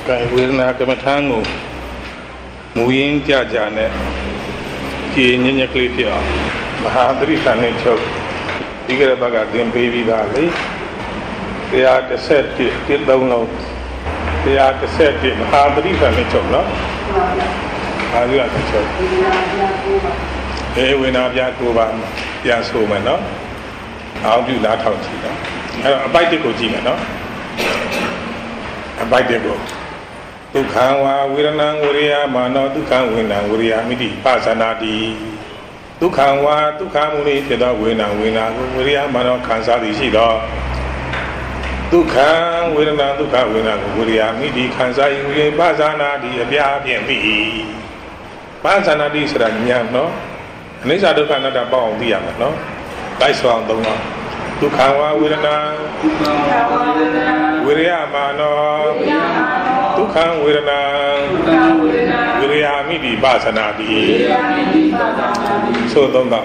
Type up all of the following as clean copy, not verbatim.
cái quyền là cái mà thang ngủ muin cha cha này kia nhẹ nhẹ kêu kia Mahadri khane chok đi cái đó cái điểm baby đó đấy thì cái set cái download thì cái set cái Mahadri khane chok đó Mahadri khane chok quyền là bia cô bạn bia số mà nó áo du đã tháo chỉ đó bài tiết của chị mà nó bài tiết của Dukhawa Viranang Uriya Mano Dukhang Vinang Uriya Miti Pasanadi Dukhawa Dukhamuni Tida Vinang Vinang Uriya Mano Kansadi Shido Dukhang Viranang Dukha Vinang Uriya Miti Kansadi Uriya Pasanadi Abya Pianpi Pasanadi Saranyam no Nisa Dukha Nada Bao Diam no Lai Swang Dong no Dukhawa Viranang Uriya Mano Dukhang Viranang Uriya Miti Pasanadi So Dong no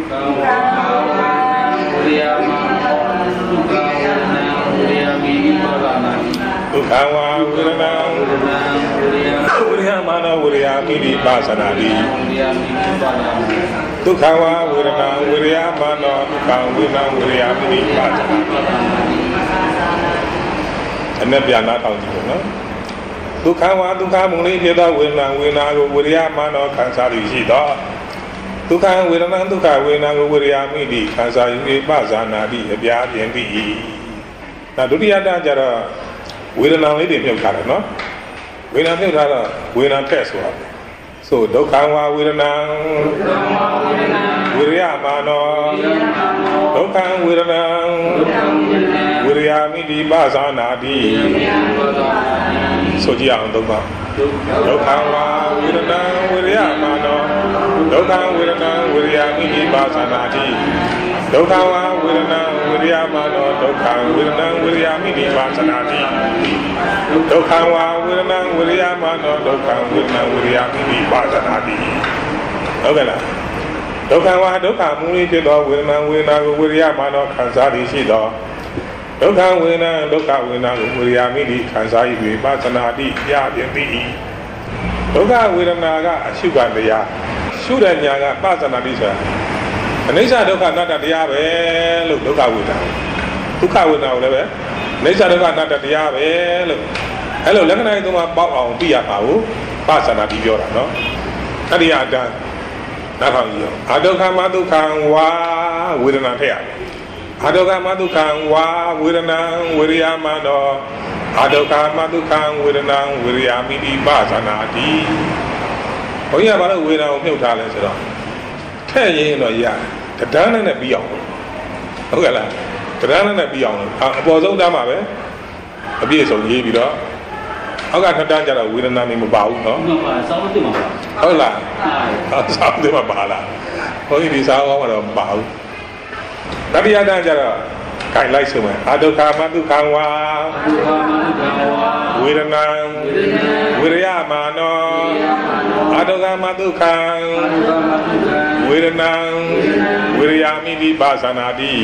Dukhawa Viranang Uriya Mano Uriya Miti Pasanadi Dukhawa Viranang Uriya Mano Dukhang Viranang Uriya Miti Pasanadi Anh emပြန်လာတောင်းကြည့်နော်ဒုက္ခဝါဒုက္ခမုန်လေးဖြစ်သောဝေဒနာဝေဒနာကိုဝိရိယမနောခံစားရရှိသောဒုက္ခဝေဒနာဒုက္ခဝေဒနာကိုဝိရိယမိတိခံစားယူ၍ပဇာနာတိအပြားပြင်ပြီဒါဒုတိယတန်းကျတော့ဝေဒနာလေးတွေမြုပ်ထားတယ်နော်ဝေဒနာမြုပ်ထားတော့ဝေဒနာဖက်ဆိုတာဆိုဒုက္ခဝါဝေဒနာဝိရိယမနောဒုက္ခဝေဒနာဝိရိယမိတိပဇာနာတိဆိုကြည့်အောင်ဒုက္ခဝါဝေဒနာဝိရိယမနောဒုက္ခဝေဒနာဝိရိယမိတိပဇာနာတိဒုက္ခဝါဝေဒနာဝိရိယမနောဒုက္ခဝေဒနာဝိရိယမိတိပဇာနာတိဒုက္ခဝါဝေဒနာဝိရိယမနောဒုက္ခဝေဒနာဝိရိယမိတိပဇာနာတိဟုတ်ကဲ့လားဒုက္ခဝါဒုက္ခမူလေးဖြစ်သောဝေဒနာဝေဒနာကိုဝိရိယမနောခံစားရရှိသောဒုက္ခဝေဒနာဒုက္ခဝေဒနာကိုဝိရိယမိတိခံစား၍ပသနာတိပြပြင်သည်ဒုက္ခဝေဒနာကအရှုခံတရားရှုတဲ့ညာကပသနာတိဆိုတာအနိစ္စဒုက္ခအနတ္တတရားပဲလို့ဒုက္ခဝေဒနာဒုက္ခဝေဒနာကိုလည်းပဲအနိစ္စဒုက္ခအနတ္တတရားပဲလို့အဲ့လိုလက္ခဏာတွေသုံးပါပေါက်အောင်သိရပါဘူးပသနာတိပြောတာနော်တတိယအတန်းနောက်ထောင်ကြည့်အောင်အဒုက္ခမဒုက္ခံဝါဝေဒနာထည့်ရတယ်အဒုက္ခမဒုက္ခံဝါဝေဒနာဝိရိယမနောအဒုက္ခမဒုက္ခံဝေဒနာဝိရိယမိတိပဇာနာတိဘုန်းကြီးကဘာလို့ဝေဒနာကိုမြုပ်ထားလဲဆိုတော့ထည့်ရင်တော့ရတန်းနဲ့ပြီးအောင်ဟုတ်ကဲ့လားတန်းနဲ့ပြီးအောင်အပေါ်ဆုံးတန်းမှာပဲအပြည့်စုံရေးပြီးတော့အောက်ကထတန်းကြတော့ဝေဒနာနေမပါဘူးနော်မှန်ပါစောင်းတင်မှာပါဟုတ်လားစောင်းတင်မှာပါလားဘုန်းကြီးဒီစားကောင်းမှာတော့မပါဘူးတတိယတန်းကျတော့ခိုင်လိုက်ဆိုမယ်အဒုက္ခမဒုက္ခဝါဝေဒနာဝိရိယမနောအဒုက္ခမဒုက္ခဝေဒနာဝိရိယမိတိပဇာနာတိ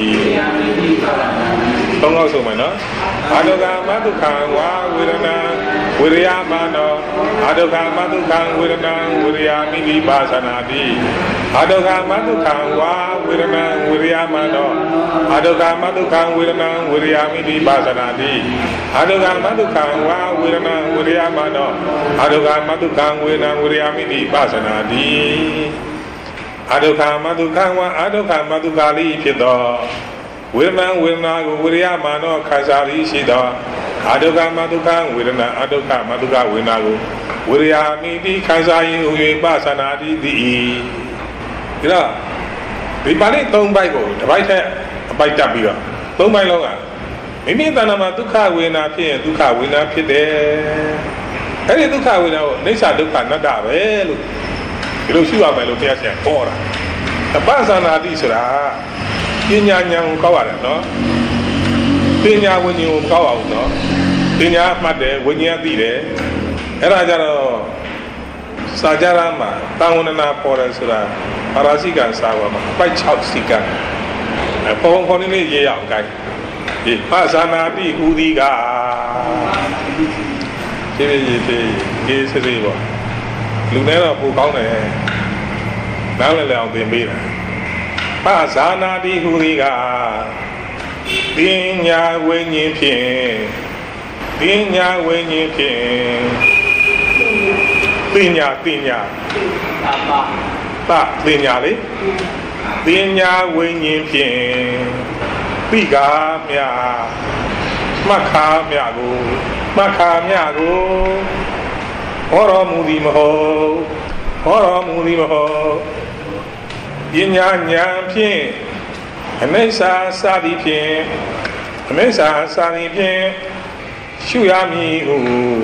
သုံးလို့ဆိုမယ်နော်အဒုက္ခမဒုက္ခဝါဝေဒနာဝိရိယမနောအဒုက္ခမဒုက္ခဝေဒနာဝိရိယမိတိပဇာနာတိအဒုက္ခမဒုက္ခဝါဝေဒနာဝိရိယမနောအဒုက္ခမဒုက္ခဝေဒနာဝိရိယမိတိပဇာနာတိအဒုက္ခမဒုက္ခဝါဝေဒနာဝိရိယမနောအဒုက္ခမဒုက္ခဝေဒနာဝိရိယမိတိပဇာနာတိအဒုက္ခမဒုက္ခဝါအဒုက္ခမဒုက္ခလိဖြစ်သောဝေဒနာကိုဝိရိယမနောခံစားရရှိသောအဒုက္ခမဒုက္ခဝေဒနာအဒုက္ခမဒုက္ခဝေဒနာကိုဝိရိယမိတိခံစားရ၍ပသနာတိသည်ဒါဒီပါဠိ၃ပိုက်ကိုတစ်ပိုက်ထက်အပိုက်တက်ပြီးတော့၃ပိုက်လောက်ကမိမိတဏ္ဍာမှာဒုက္ခဝေဒနာဖြစ်ရင်ဒုက္ခဝေဒနာဖြစ်တယ်အဲ့ဒီဒုက္ခဝေဒနာကိုအိဋ္ဌဒုက္ခအနတ္တပဲလို့ဒီလိုရှိရမယ်လို့တရားရှင်ဟောတာပသနာတိဆိုတာပညာဉာဏ်ကိုကောက်ရတယ်နော်ပညာဝိညာဉ်ကိုကောက်အောင်နော်ပညာမှတ်တယ်ဝိညာဉ်သိတယ်အဲ့ဒါကြတော့စာကြရမှာတာဝဏနာပေါ်တယ်ဆိုတာပါရစိကံစာဝါမှာပိုက်6စိကံပေါ်ခေါင်းလေးရေးရအောင်ကြိုက်ဒီပသနာတိဟူသည်ကပြေးစစ်စစ်ပေါ့လူနဲ့တော့ပိုကောင်းတယ်နားလည်အောင်သင်ပေးတာပါဇာနာတိဟူသည်ကပညာဝိညာဉ်ဖြင့်ပညာဝိညာဉ်ဖြင့်ပညာလေပညာဝိညာဉ်ဖြင့်ပိကာမြမှတ်ခါမြကိုဟောတော်မူသည်မဟုတ်ပညာဉာဏ်ဖြင့်အနိစ္စစာသည်ဖြင့်ရှုရမည်ဟု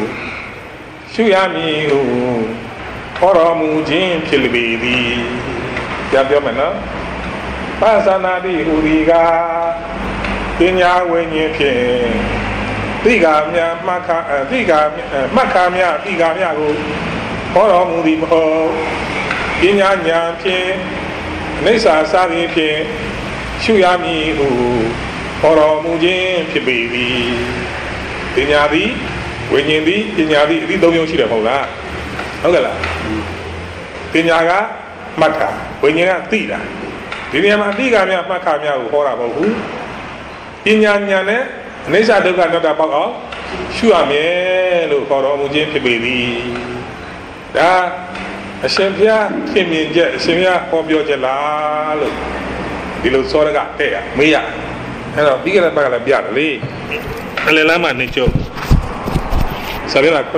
ဟောတော်မူခြင်းဖြစ်လေပေသည်ပြောမယ်နော်ပါသနာတိဟူသည်ကပညာဝိညာဉ်ဖြင့်တိကာမြမှတ်ခါမြကိုဟောတော်မူသည်မဟုတ်ပညာဉာဏ်ဖြင့်အနိစ္စစာသည်ဖြင့်ရှုရမည်ဟုဟောတော်မူခြင်းဖြစ်ပေသည်ပညာသည်ဝိညာဉ်သည်ပညာသည်အသီးသုံးမျိုးရှိတယ်မဟုတ်လားဟုတ်ကဲ့လားပညာကမှတ်တာဝိညာဉ်ကသိတာဒီနေရာမှာအတိကမြမှတ်ခါမြကိုဟောတာမဟုတ်ဘူးပညာဉာဏ်နဲ့အနိစ္စဒုက္ခအနတ္တပေါက်အောင်ရှုရမယ်လို့ခေါ်တော်မူခြင်းဖြစ်ပေသည်ဒါအရှင်ဘုရားခင်မြင်ချက်အရှင်ဘုရားဟောပြောချက်လားလို့ဒီလိုစောရကတဲ့ရမေးရအဲ့တော့ပြီးကြတဲ့ဘက်ကလည်းပြတယ်လေအလယ်လမ်းမှာနေချုပ်စာမျက်နှာ94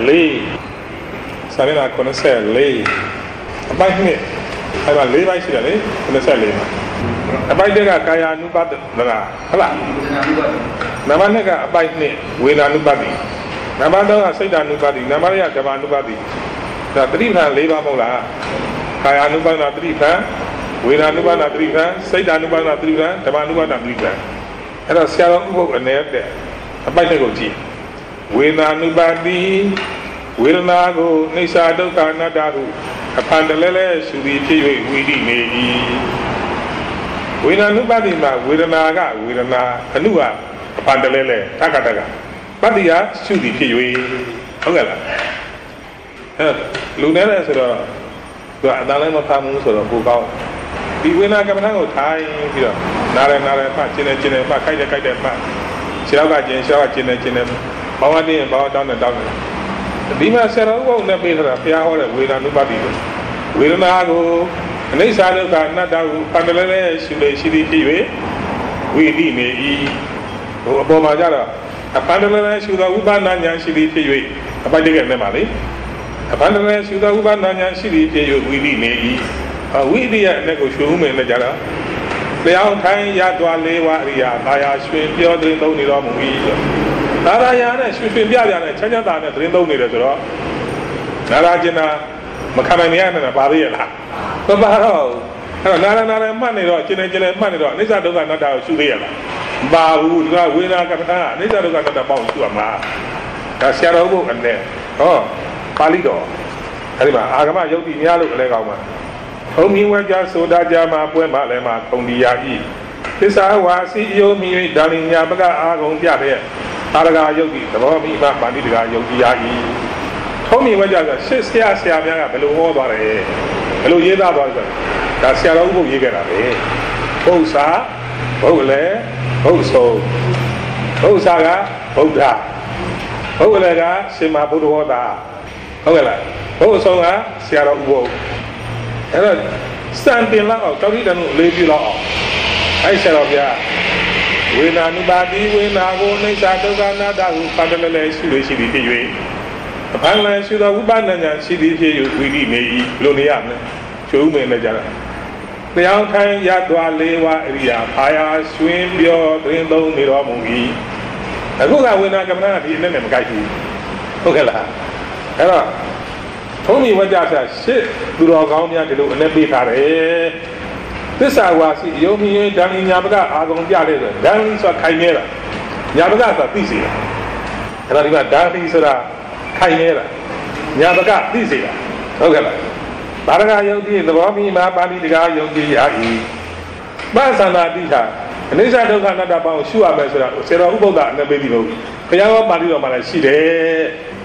အပိုက်နှစ်အဲ့မှာ၄ပိုက်ရှိတယ်လေ94မှာအပိုက်တက်ကကာယ ानु ပါဒနာဟုတ်လားနံပါတ်2ကအပိုက်နှစ်ဝေဒ ानु ပါတိနံပါတ်3ကစိတ် ानु ပါတိနံပါတ်4ကဓမ္မ ानु ပါတိဒါတတိပ္ပံ၄ပါးမဟုတ်လားကာယ ानु ပါဒနာတတိပ္ပံဝေဒ ानु ပါဒနာတတိပ္ပံစိတ် ानु ပါဒနာတတိပ္ပံဓမ္မ ानु ပါဒနာတတိပ္ပံအဲ့တော့ဆရာတော်ဥပုပ်အနေနဲ့အပိုက်တက်ကိုကြည့်ဝေဒ ानु ပါတိဝေဒနာကိုအိစ္ဆာဒုက္ခအနတ္တဟုအဖန်တလဲရှုပြီးဖြစ်၍ဝိတိနေ၏ဝေဒ ानु ပါတိမှာဝေဒနာကအနုကအဖန်တလဲတက္ကပတ္တိယရှုပြီးဖြစ်၍ဟုတ်ကဲ့လားအဲ့လူနဲ့လဲဆိုတော့သူကအတန်လည်းမဖမ်းဘူးဆိုတော့ကိုကောင်းဒီဝေဒနာကမ္မဋ္ဌာန်းကိုထိုင်ပြီးတော့နားရမှကျင်နေမှခိုက်တယ်မှခြေထောက်ကကျင်ဘောင်းဝတင်းဘောင်းတောင်းတယ်ဒီမှာဆရာတော်ဘုန်းနဲ့ပြေးတာဘုရားဟောတဲ့ဝေဒ ानु ပါတိကိုဝေဒနာကိုအနိစ္စဒုက္ခအနတ္တဟုဖန်တလဲရှုလေရှိသည်ဖြစ်၍ဝိတိနေ၏ဟိုအပေါ်မှာကြတော့အဖန်တလဲရှုသောဥပ္ပန္နဉာဏ်ရှိသည်ဖြစ်၍အပိုက်တကယ်နဲ့ပါလေအဖန်တလဲရှုသောဥပ္ပန္နဉာဏ်ရှိသည်ဖြစ်၍ဝိတိနေ၏ဝိတိရဲ့အ내ကိုရှုဦးမယ်နဲ့ကြတော့တရားထိုင်ရသွား၄ဝအရိယာသာယာရွှင်ပြောသတင်းသုံးနေတော်မူ၏သာယာနဲ့ရွှင်ပြနဲ့ချမ်းသာနဲ့သတင်းသုံးနေတယ်ဆိုတော့နာရာကျင်နာမခံနိုင်ရနဲ့ပါသေးရလားမပါတော့အဲ့တော့နာရမှတ်နေတော့ကျင်မှတ်နေတော့အနိစ္စဒုက္ခအနတ္တကိုရှုသေးရလားမပါဘူးဒီကဝေဒနာကမ္မဋ္ဌာန်းအနိစ္စဒုက္ခအနတ္တပေါင်းရှုရမှာဒါဆရာတော်ဘုရားနဲ့ဟောပါဠိတော်အဲ့ဒီမှာအာဂမယုတ်တိများလို့အလဲကောင်းမှာထုံမြင်ဝဲကြဆိုတာကြမှာပွဲမှာလည်းမှာခုံဒီယာဤသစ္စာဝါစီယုံမြင်ဒါလင်ညာပကအာဂုံပြတဲ့အာရဂါယုတ်တိသဘောမိမပါဠိတကာယုတ်တိယာဤထုံမြင်ဝဲကြဆိုရှစ်ဆရာများကဘယ်လိုဟောသွားတယ်ဘယ်လိုရေးသားသွားလဲဒါဆရာတော်ဥပုပ်ရေးခဲ့တာပဲဘုစာဘုလည်းဘုဆုံးဘုစာကဗုဒ္ဓဘုလည်းကရှင်မဘုဒ္ဓဟောတာဟုတ်ကဲ့လားဘုဆုံးကဆရာတော်ဥပုပ်အဲ့တော့စံတင်လောက်အောင်တောတိတန်ကိုလေးပြလောက်အောင်အဲ့ဆရာတော်ဗျာဝေဒ ानु ပါတိဝေဒနာကိုအိစ္ဆာဒုက္ခအနတ္တကိုပတ်တလဲရှိလို့ရှိသည်ဖြစ်၍အဖန်လည်းရှိသောဥပ္ပန္နဉာဏ်ရှိသည်ဖြစ်၍ဝိတိနေ၏ဘယ်လိုနေရမလဲကျုံးမယ်နဲ့ကြတာတရားထိုင်ရသွား၄ဝအရိယာအာယာရွှင်ပြောသတင်းသုံးနေတော်မူ၏အခုကဝေဒနာကမ္မဋ္ဌာန်းဒီအနဲ့မကိုက်ဘူးဟုတ်ကဲ့လားအဲ့တော့ထုံးမိဝကြဆရာရှစ်သူတော်ကောင်းများဒီလိုအနဲ့ပေးထားတယ်သစ္စာဝါစီယုံမြင်ဓာလီညာပကအာဂုံပြတဲ့ဆိုဓာလီဆိုတာခိုင်နေတာညာပကဆိုတာသိစေတာအဲ့ဒါဒီမှာဓာလီဆိုတာခိုင်နေတာညာပကသိစေတာဟုတ်ကဲ့လားဘာရကယုတ်တိသဘောမိမှာပါဠိတကာယုတ်တိယာဤပသန္တာတိထာအနိစ္စဒုက္ခအနတ္တပေါင်းရှုရမယ်ဆိုတာဆရာတော်ဥပုဒ္ဒအနဲ့ပေးပြီးလို့ဘုရားဟောပါဠိတော်မှာလည်းရှိတယ်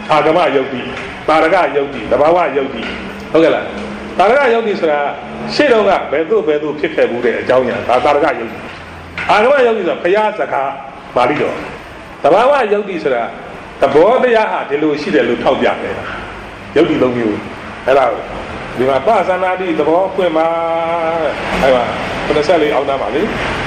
Agama Yogi, Paraga Yogi, the Bawa Yogi. Okay, Paraga Yogi is a Shadowga, Bedu, Pikabu, Jaunia, Paraga Yogi. Agama Yogi is a Payasaka, Marido. The Bawa Yogi is a boy the Yaha, the Lucy, the Lutopia. Yogi don't you. Hello. The Basanadi, the Bokuma, for the Sally of Namali.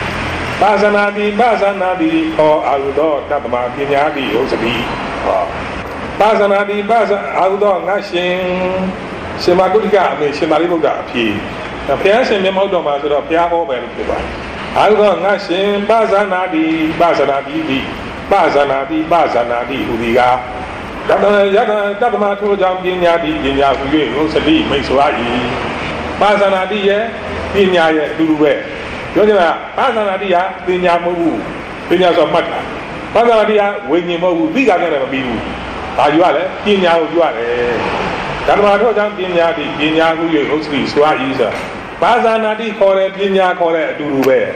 Basanadi, or Aldo, Tabama, Pinyadi, Osabi. Basanadi, Aldo, Nashing, Semaguga, Semaribuga, P. The Pias and Memodoma, the Piaho, and Aldo, Nashing, Basanadi, Udiga. Dadama to Jam Ginya, Rosali, Meswai, Bazanadia, Pinya, Duluwe. Yodina, Bazanadia, Pinya Mobu, Pinyas of Mata. Bazanadia, Winnie Mobu, bigger than a Bibu. Are you are Pinya, you are Dadama to Jam Ginya, Rosali, Swai, Bazanadi, Kore, Pinya, Kore, Duluwe,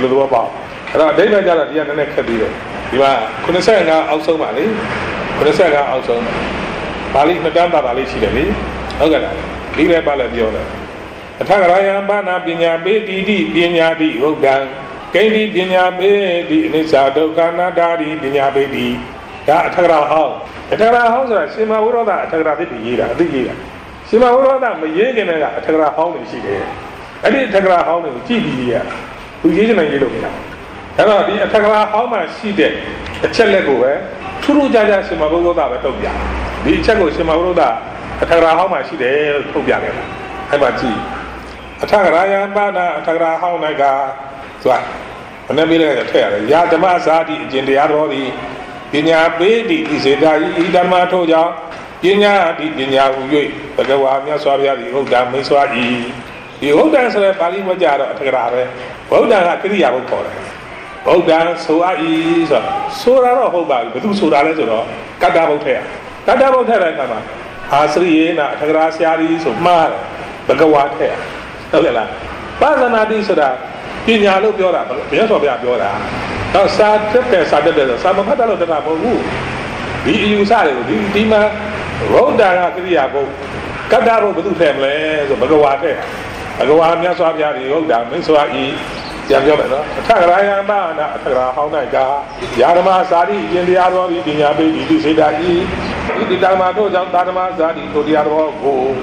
Tiluba. David Jaladia, the next day. You are Kunesanga also Mali. Kunesanga also Bali, Madame Bali, she did. Okay, Lila Baladiona. A Tagaraya, Bana, Binya, Bedi, Binya, di, Rogan, Kadi, Binya, Bedi, Nizado, Canada, Binya, Bedi, Tagara Hall. A Tagara House, Sima Uroda, Tagara, the year. Sima Uroda, my Yagan, a Tagara Hall, she did. I did Tagara Hall in TV, who is in a yellow. Hello, the Tagara Hall, she did. A Chelego, Turu Jaja Simaroda, Tobia. The Chago Simaroda, a Tagara Homa, she did, Tobia. Hamati. A Tagaraya, Bana, a Tagara Honaga, Swat. And then we let a tell Yadama Sadi, Jindiarodi, Dinya Bedi, Idama Toja, Dinya, Dinya, the Gawamia Swabia, the old dam, Miswai. The old dancer, Bali Wajara, Tagara, Oda Kriya will call it. Oh, dance so I is Sora Hoba, but do Sura, Kadabo Tear. Kadabo Terra, Asriena, Tagrasiaris of Mar, Bagawa Tear. Novella. Bazanadi Soda, Pinyalo Biora, Piazza Biora. Now, Sad Saturday, some of Patalo de Rabu. The Usari, Dima, Roda Kriabo, Kadabo, but do family, Bagawa Tear. Bagawa Miaswabia, the old dam, so I eat. Tagaraya Bana, Tagra, how Naga, Yarama Sadi, Indiaro, Dinya, Sidai, Idamato, Dama Zadi, to the Aro,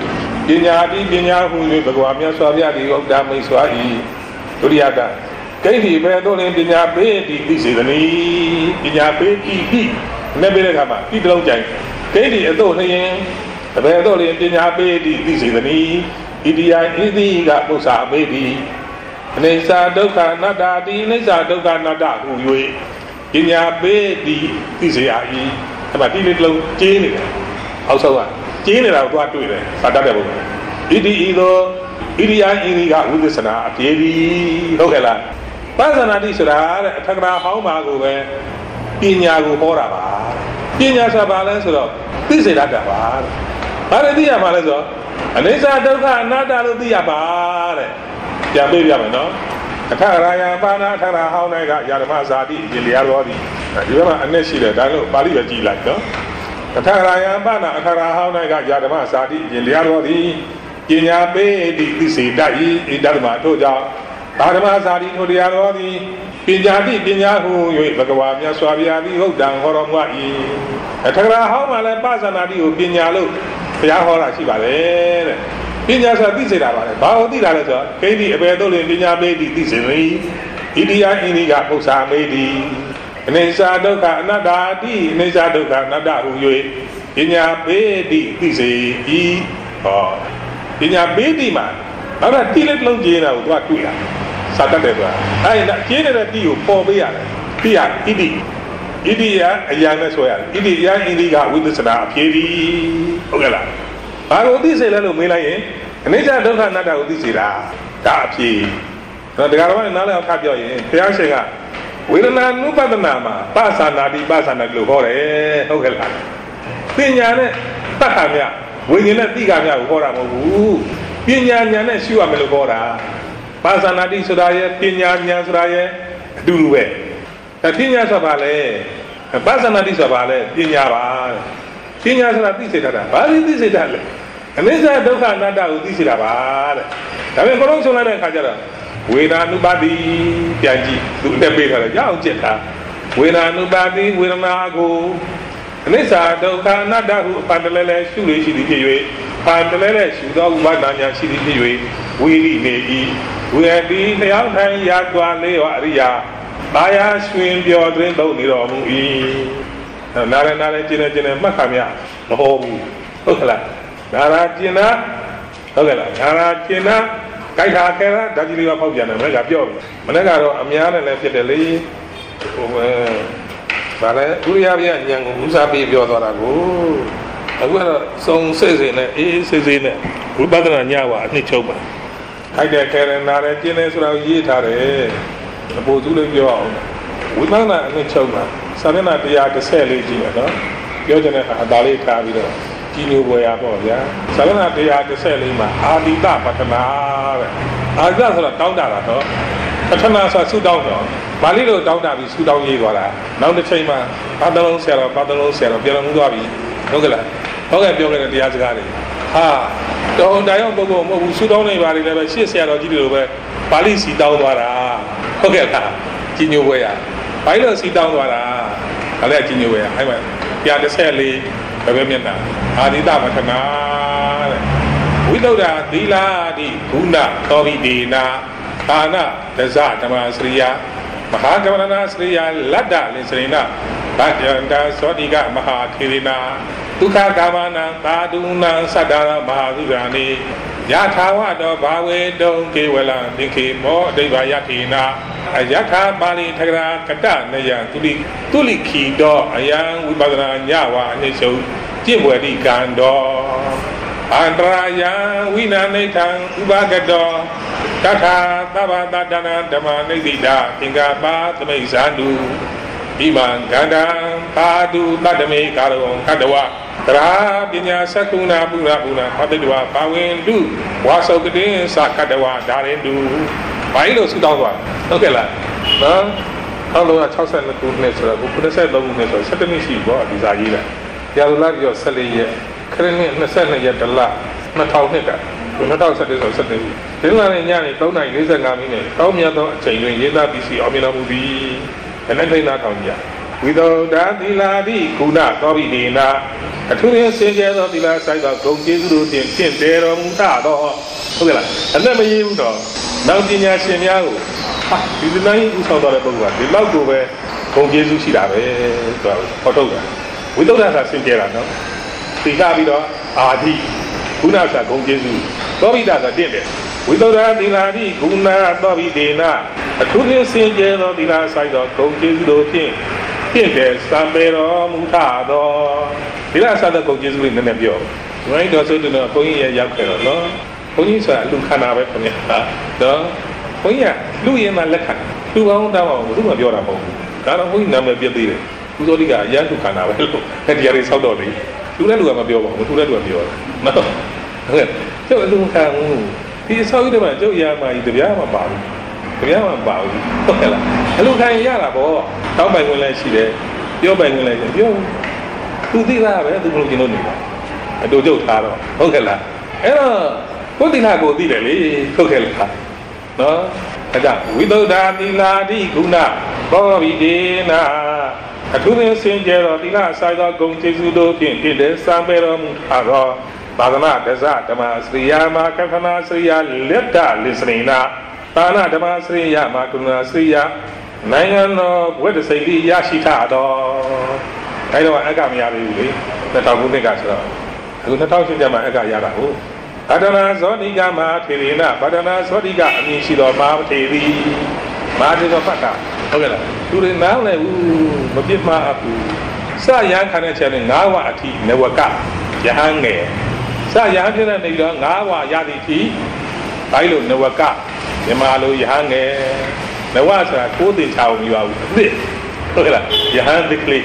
Dinya, who you Baguamia, Swabia, the old Dam Swai, to the Ada. Katie, Bedon, Dinya, this is the knee, Dinya, Nebelama, people Jank. Katie, a dolly, a Bedon, Dinya, this is the knee, Idia, got Musa, baby. Nesa Doka Nada, Nesa Doka Nada, who you Inya Bedi, this is about little Jane. Also, Jane out what to it, Sadabo. Idia Iniga with the Sana, Tiedi, Hogela. Bazanadi Sura, Tagra, how Mago, Inya Horaba, Inya Sabala, this is Adabar. Paradia Malazo, and Nesa Doka Nada Diabar. Yamino, a Taraya, Bana, Tara, how I got Yaramazadi, Giliarodi. You ever Aneshida, Baliaji like no? A Taraya, Bana, Tara, how I got Yaramazadi, Giliarodi, Ginya Bay, Disi, Dai, Idalma, Toja, Baramazadi, Todiarodi, Pinjadi, Pinyahu, Bagawamia, Swabiadi, Hodan, Horomai. A Tara, how my Bazanadi, Pinyalo, Piahora, Shibale. Pinyasa Dizera, Baudi Laza, Katie, a bedol in Dinya Bedi, Dizzy, Idia Iniga, Posa Medi, Nesa Doka Nada, Nesa Doka Nada, Uye, Dinya Bedi, Dizzy, or Dinya Bedi man. Now that Tilet Longina, what we are. Satadeva. I generate you for Pia, Idi, Idia, a young as well. Idia Iniga with the Sana, Piri, Ogala. I will this a little Milaye, and they don't have another this. Tapi, the Garawan and Nala Capio, Piasenga. We don't know about the Nama, Basanadi, Basana Glore, Ogala. Pinyane, Pahamia, we in a Tigamia, Hora, Pinyane, Sua Melogora, Basanadi Sudaya, Pinya Sudaya, Dulwe. The Pinya Savale, Basanadi Savale, Pinya. Pinya sana tisi tada, bali tisi tada. Anisa doka nada tisi tada. Tapi kalau soalnya nak kajar, wena nubadi janji, tu lebih kalau jauh cita. Wena nubadi wena nago. Anisa doka nada pandalele suri siri kiwe, pandalele sudah ubah nanya siri kiwe, wiri neji, wiri yang hai ya tuale waria, bayar swim biodren tau niromu i. Nara cina makamnya, oh, oklah. Nara cina, oklah. Nara cina, kaya kaya, dah jadi apa pun mereka jawab. Mereka orang Amiana lebih deli, mana kuliah yang usahapi jawab orang aku. Aku ada song sezene, sezene. Ubahnya nyawa ni coba. Kaya kaya nara cina surau ye thare, bosu le jawab. Ubahnya ni coba. Sana dia ada seli juga, no? Dia jangan ada lagi kami tu, kini buaya apa ya? Sana dia ada seli mah, adita patana, ada sudah tahu dah lah tu. Patana sudah tahu, balik tu tahu dah, sudah tahu ye gula. Namun cai mah, padahal sel, biar muda bi, okeylah. Okey, biar dia sekali. Ha, tu dah yang bagus, sudah ni balik dah, siapa jadi tu, balik si tahu dah, okeylah. Kini buaya. Pilot si down wala, kalau ada jenis apa? Hai mana? Tiada seli, bagaimana? Adita macam Without dah dila di guna, tobi dina, tanah, desa, nama Sriya, Mahakamana Sriya, lada lesrina, bajanda sodiga Mahakirina, tukar kamana, paduna sadara Mahadurani, yatawa do bawe do kewala, diki mo devayatina. Ayatha bali thakra kata naya tuli kido ayang wibadana nyawa nisau jibwadi kando antaraya winanetang ubagado tata tabadana dhamma nidida hingga patame sandu iman gandang padu tadame karong kadawa tra binya sakuna pura patadwa pawendu wasau gede sakadawa darendu Baik lo sudah tuan, okeylah. Nah, kalau ada cakap nak kurni cerita, kurni saya tahu kurni cerita, saya ni sih buat di sana. Ya Allah dia seliye, kerana nasihat ni adalah nak tahu ni kan, nak tahu saya ni. Dengan ni ni tahu nak ini saya kami ni, tahu ni ada cakap ni dah bisi, amina mubi, dan nanti nak tahu dia. Without that diladi guna tawi dina, aturan sejarah dilah saya dah kongsi dulu tiang terong muda dah, okeylah. Anda menyiu dah. Nang pinya senya tu, di dalam usaha dah berbuat. Di laut tu be, kong Yesus sih dah be, tu foto kan. Itu dah senya no. Tiga bila adi, guna sah kong Yesus. Tapi dah dah dia. Itu dah diladi guna tapi dina. Aturan senya dah dilah saya kong Yesus tu tiang sampai muda dah. Dilah saya kong Yesus ni nak biar. Mereka dah sudah nak kong ia yang kena no. ဘုန်းကြီးဆိုတာလူခန္ဓာပဲခင်ဗျာနော်ဘုန်းကြီးကလူရင်မှလက်ခံလူကောင်းတောင်းအောင်ဘယ်သူမှပြောတာမဟုတ်ဘူးဒါတော့ဘုန်းကြီးနာမည်ပြသေးတယ်ကုသိုလ်တိကအရန်လူခန္ဓာပဲလို့တရားတွေဆောက်တော့လေလူတဲ့လူကမပြောပါဘူးသူတဲ့လူကပြောတယ်နော်ဟုတ်ကဲ့ကျုပ်အလူခံဘူးဒီဆောက်ရတဲ့မှာကျုပ်ရမှာကြီးတရားမှပါဘူးတရားမှပါဘူးဟုတ်ကဲ့လားအလူခံရတာပေါ့တောင်းပိုင်ဝင်လည်းရှိတယ်ပြောပိုင်ဝင်လည်းပြောသူသိတာပဲသူဘယ်လိုကျင်လို့နေတာအတူကျုပ်ထားတော့ဟုတ်ကဲ့လားအဲ့တော့ကိုယ်တိလာကိုသိတယ်လေဟုတ်ကဲ့လားနော်အဲ့ဒါဝိသုဒ္ဓတိလာတိဂုဏဘောဝိဒေနာအထူးသဖြင့်စင်ကြယ်တော်တိလာဆိုင်သောဂုဏ်ကျေးဇူးတို့ဖြင့်တည်တဲ့စံပေတော်မူထားသောသာသနာတဇဓမ္မစရိယာမကဖနာစရိယာလက်တလစ္စရိနာသာသနာဓမ္မစရိယာမကရုဏာစရိယာနိုင်ငံတော်ဘဝတစိတ်လေးရရှိထတော်အဲ့တော့အကမရသေးဘူးလေ2000ခုနှစ်ကဆိုတော့အခု2008ကျမှအကရတာဟုတ်ဘာဒနာဇောတိကမဟာထေရီနာဘာဒနာဇောတိကအမည်ရှိတော်မဟာထေရီမဟာထေရီဖတ်တာဟုတ်ကဲ့လားသူတွေနားလည်းဘူးမပြစ်မှားဘူးစရန်ခံတဲ့ချက်နဲ့9ဝအထိနဝကယဟန်ငယ်စရန်ပြတဲ့နေပြီးတော့9ဝရသည့်အထိဘိုင်းလို့နဝကမြန်မာလိုယဟန်ငယ်နဝဆိုတာကိုးတင်ချအောင်မပြောဘူးအစ်ဟုတ်ကဲ့လားယဟန်သစ်ကလေး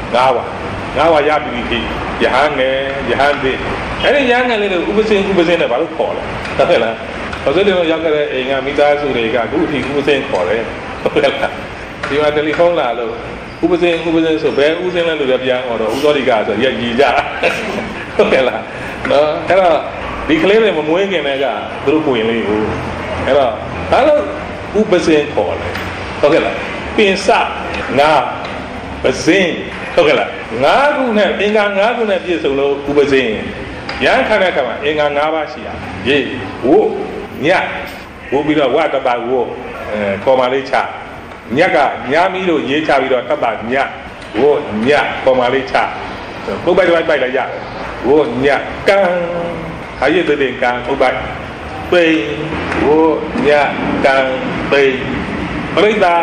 9ဝရပြီးပြီယဟန်ငယ်ယဟန်သစ်အဲ့ဒီယဟန်ငယ်လေးကိုဥပစင်းနဲ့ဘာလို့ခေါ်လဲဟုတ်ကဲ့လားဘာလို့လဲရောက်ခဲ့တဲ့အိမ်ကမိသားစုတွေကအခုအထိဥပစင်းခေါ်တယ်ဟုတ်ကဲ့လားဒီမှာတယ်လီဖုန်းလာလို့ဥပဇင်းဆိုဘယ်ဥစဉ်လဲလို့လည်းပြန်တော့ဥသောတိကဆိုရည်ကြဟုတ်ကဲ့လားနော်အဲ့တော့ဒီကလေးတွေမမွေးခင်တည်းကသူတို့ကိုရင်လေးကိုအဲ့တော့ဒါလို့ဥပဇင်းခေါ်တယ်ဟုတ်ကဲ့လားပင်စငါပဇင်းဟုတ်ကဲ့လား၅ခုနဲ့အင်္ဂါ၅ခုနဲ့ပြည့်စုံလို့ဥပဇင်းရဟန်းခန္ဓာကမှာအင်္ဂါ၅ပါးရှိရရေဝို့ညဝို့ပြီးတော့ဝတ္တပဝို့ခေါ်ပါလေးချညက်ကညာမီးလို့ရေးချပြီးတော့တတ္တညဝို့ညခေါ်ပါလေးချပုပ္ပိုက်တစ်ပိုက်လိုက်ရတယ်ဝို့ညကံဟာရတဲ့ကံပုပ္ပိုက်ပိဝို့ညကံပိပရိသ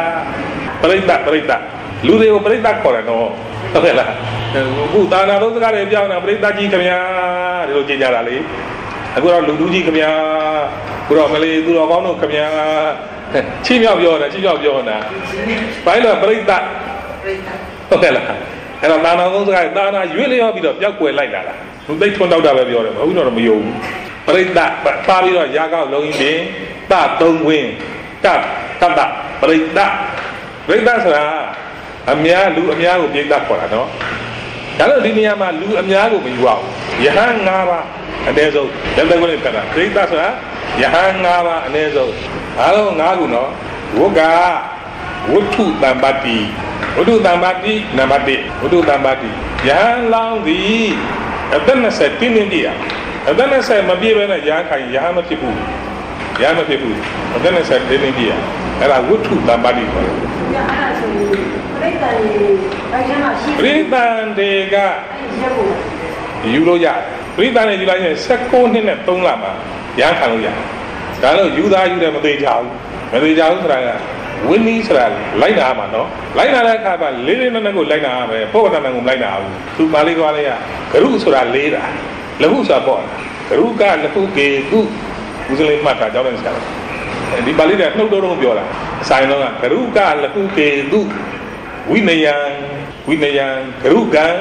လူတွေကိုပရိသတ်ခေါ်တယ်နော်ဟုတ်ကဲ့လားအခုသာနာသုံးစကားတွေပြောင်းတာပရိသတ်ကြီးခင်ဗျာဒီလိုကြင်ကြတာလေအခုတော့လူကြီးခင်ဗျာအခုတော့မလေးသူတော်ကောင်းတို့ခင်ဗျာချီးမြှောက်ပြောတာဘိုင်းတော့ပရိသတ်ဟုတ်ကဲ့လားအဲ့တော့သာနာသုံးစကားသာနာရွေ့လျောပြီးတော့ပျောက်ကွယ်လိုက်လာတာသူသိထွန်းတောက်တာပဲပြောတယ်မဟုတ်တော့မယုံဘူးပရိသတ်ပါပြီးတော့ရာကောက်လုံးကြီးပင်သုံးဝင်းတတပရိသတ်ဆိုတာအများလူအများကိုပြိတ္တခေါ်တာနော်ဒါလို့ဒီနေရာမှာလူအများကိုမယူအောင်ယဟန်၅ပါးအနည်းဆုံးလက်သက်ကိုလည်းပြတာပြိတ္တဆိုတာယဟန်၅ပါးအနည်းဆုံးအားလုံး၅ခုနော်ဝုကဝတ္ထုတမ္ပတ္တိနံပါတ်1ဝတ္ထုတမ္ပတ္တိယဟန်လောင်းသည်အသက်20တင်းနေပြည့်ရအသက်20မပြည့်ဘဲနဲ့ယဟန်ခိုင်ယဟန်မဖြစ်ဘူးအသက်20တင်းနေပြည့်ရအဲ့ဒါဝတ္ထုတမ္ပတ္တိခေါ်တယ်ပရိသတ်တွေကယူလို့ရပရိသတ်တွေယူလိုက်ရင်16နှစ်နဲ့3လမှာရမ်းခံလို့ရတယ်ဒါလို့ယူသားယူတယ်မသေးကြဘူးဆိုတာကဝင်းနီးဆိုတာလိုက်နာမှာနော်လိုက်နာတဲ့အခါမှာလေးလေးနက်နက်ကိုလိုက်နာရမယ်ပုဂ္ဂတဏ္ဍကိုလိုက်နာဘူးသူပါဠိသွားလေးကဂရုဆိုတာလေးတာလဟုဆိုတာပေါ့ဂရုကလဟုကေကုဦးစလေးမှတ်တာကြောင်းတဲ့ဆရာဒီပါဠိကနှုတ်တော်ပြောတာအဆိုင်တော့ကဂရုကလဟုကေကုဝိနယံဂရုကံ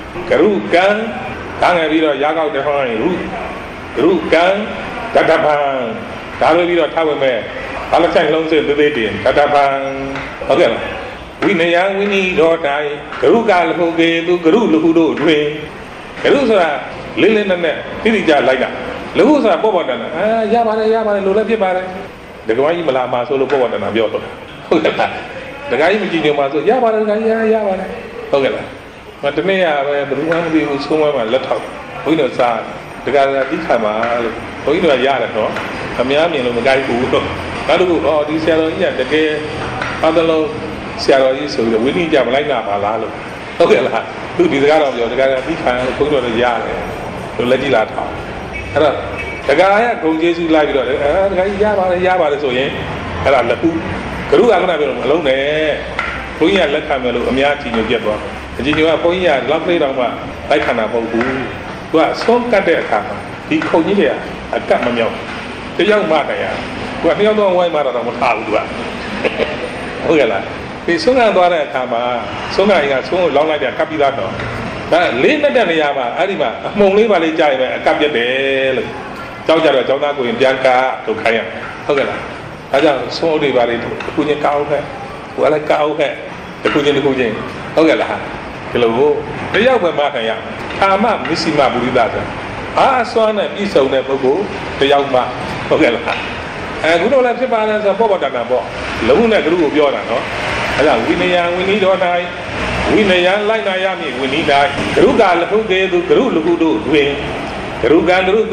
ဒါငယ်ပြီးတော့ရာကောက်တဲ့ဟောရင်ဂရုကံတတပံဒါလိုပြီးတော့ထားဝင်မဲ့ဘာလို့ဆိုင်လုံးစသေးသေးတင်တတပံဟုတ်ကဲ့လားဝိနယံဝိနိတော်တိုင်ဂရုကလဟုကေသူဂရုလဟုတို့တွင်ဂရုဆိုတာလေးလေးနက်နက်တိတိကျလိုက်တာလဟုဆိုတာပေါ့တန်ရပါတယ်လိုလည်းဖြစ်ပါတယ်ဒကမကြီးမလာမှာဆိုလို့ပေါ့တန်ပြောတော့ဟုတ်ကဲ့လားဒကာကြီးမကြည့်ကြမှာဆိုရပါတယ်ဒကာကြီးရပါတယ်ဟုတ်ကဲ့လားတနေ့ရပဲဘယ်သူမှမသိဘူးဆုံးမမှာလက်ထောက်ဘုန်းကြီးတို့စားဒကာတိခါမှာလို့ဘုန်းကြီးတို့ရတယ်တော့အများမြင်လို့မကြိုက်ဘူးတော့နောက်တစ်ခုဒီဆရာတော်ကြီးကတကယ်အားလုံးဆရာတော်ကြီးဆိုပြီးဝိနည်းကြမလိုက်နာပါလားလို့ဟုတ်ကဲ့လားသူဒီစကားတော့ပြောဒကာတိခါလို့ဘုန်းကြီးတို့ရတယ်လို့လက်ကြည့်လာထောက်အဲ့တော့ဒကာရဂုံကျေးဇူးလိုက်ပြီးတော့ဒကာကြီးရပါတယ်ဆိုရင်အဲ့ဒါလက်ခုဂရုကခဏပြောလို့မလုံးနဲ့ဘုန်းကြီးကလက်ခံမယ်လို့အများကြီးညွှန်ပြသွားအကြီးကြီးကဘုန်းကြီးကလောက်ကလေးတောင်မှလိုက်ခံတာမဟုတ်ဘူးသူကဆုံးကတ်တဲ့အခါမှာဒီခုံကြီးတွေကအကတ်မမြောက်တယောက်မှတရားသူကတယောက်တော့ဝိုင်းမှတော့မထားဘူးသူကဟုတ်ကဲ့လားဒီဆုံးခံသွားတဲ့အခါမှာဆုံးခံရင်ကဆုံးကိုလောင်းလိုက်တယ်ကပ်ပြီးသားတော့ဒါလေးနဲ့တဲ့နေရာမှာအဲ့ဒီမှာအမှုံလေးပါလေးကြာရင်ပဲအကတ်ပြတ်တယ်လို့ကြောက်ကြတော့ကျောင်းသားကိုရင်ပြန်ကားထုတ်ခိုင်းရဟုတ်ကဲ့လားဒါကြောင့်ဆုံးအုပ်တွေပါလေအခုချင်းကောက်ခဲ့ဟိုလည်းကောက်ခဲ့အခုချင်းဟုတ်ကဲ့လားဒီလိုတယောက်ပဲမှခံရအာမမရှိမပုရိသဆိုအားစွမ်းနဲ့ပြည့်စုံတဲ့ပုဂ္ဂိုလ်တယောက်မှဟုတ်ကဲ့လားအခုတော့လည်းဖြစ်ပါလဲဆိုပေါ့တန်ပေါ့လုံးနဲ့ကလူကိုပြောတာနော်အဲဒါဝိနယံဝိနည်းတော်၌ဝိနယံလိုက်နာရမည်ဝိနည်း၌ဂရုကလဟုကေသူဂရုလဟုတို့တွင်ဂရုကံကို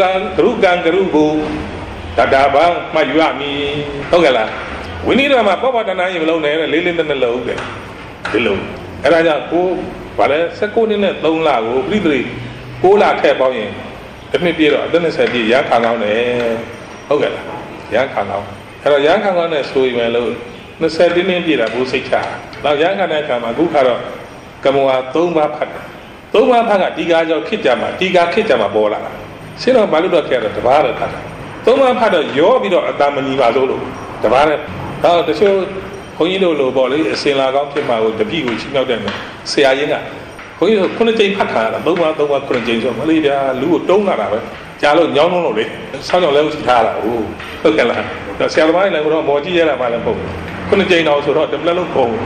တတပံမှတ်ယူရမည်ဟုတ်ကဲ့လားဝိနည်းတော်မှာပေါ့တန်ရင်မလုံးနဲ့လေးလေးနက်နက်လုံးတယ်ဒီလိုအဲ့ဒါကြောင့်ကိုဗါလဲ16နှစ်နဲ့3လကိုပြိတ္တိ6လထည့်ပေါင်းရင်တစ်နှစ်ပြည့်တော့အသက်20ပြည့်ရန်ခံကောင်းတယ်ဟုတ်ကဲ့လားရန်ခံကောင်းအဲ့တော့ရန်ခံကောင်းနဲ့ဆိုရင်လို့20နှစ်ပြည့်တာဘိုးစိတ်ချနောက်ရန်ခံတဲ့အခါမှာအခုခါတော့ကမ္မဝါ3ပါးဖတ်တယ်3ပါးဖတ်ကဒီကားကြောင့်ခစ်ကြမှာဒီကားခစ်ကြမှာပေါ်လာတာရှင်းတော့ဘာလို့တော့ခဲ့ရတော့တပါးတော့ဖတ်တာ3ပါးဖတ်တော့ရောပြီးတော့အတမဏီပါလို့တပါးနဲ့တော့တချို့ဘုန်းကြီးတို့လိုပေါ့လေအစင်လာကောင်းဖြစ်မှာကိုတပည့်ကိုချင်းမြောက်တယ်ဆရာရင်းကဘုန်းကြီးတို့9ကြိမ်ဖတ်ထားတာ3ပါး9ကြိမ်ဆိုမလေးဗျာလူကိုတုံးလာတာပဲကြားလို့ညောင်းလုံးလို့လေဆောင်းကြောင်လဲဥစီထားတာဟုတ်ကဲ့လားဆရာသမားတွေလည်းကတော့မော်ကြည့်ရတာမှလည်းမဟုတ်ဘူး9ကြိမ်တော့ဆိုတော့တမလက်လုံးပုံ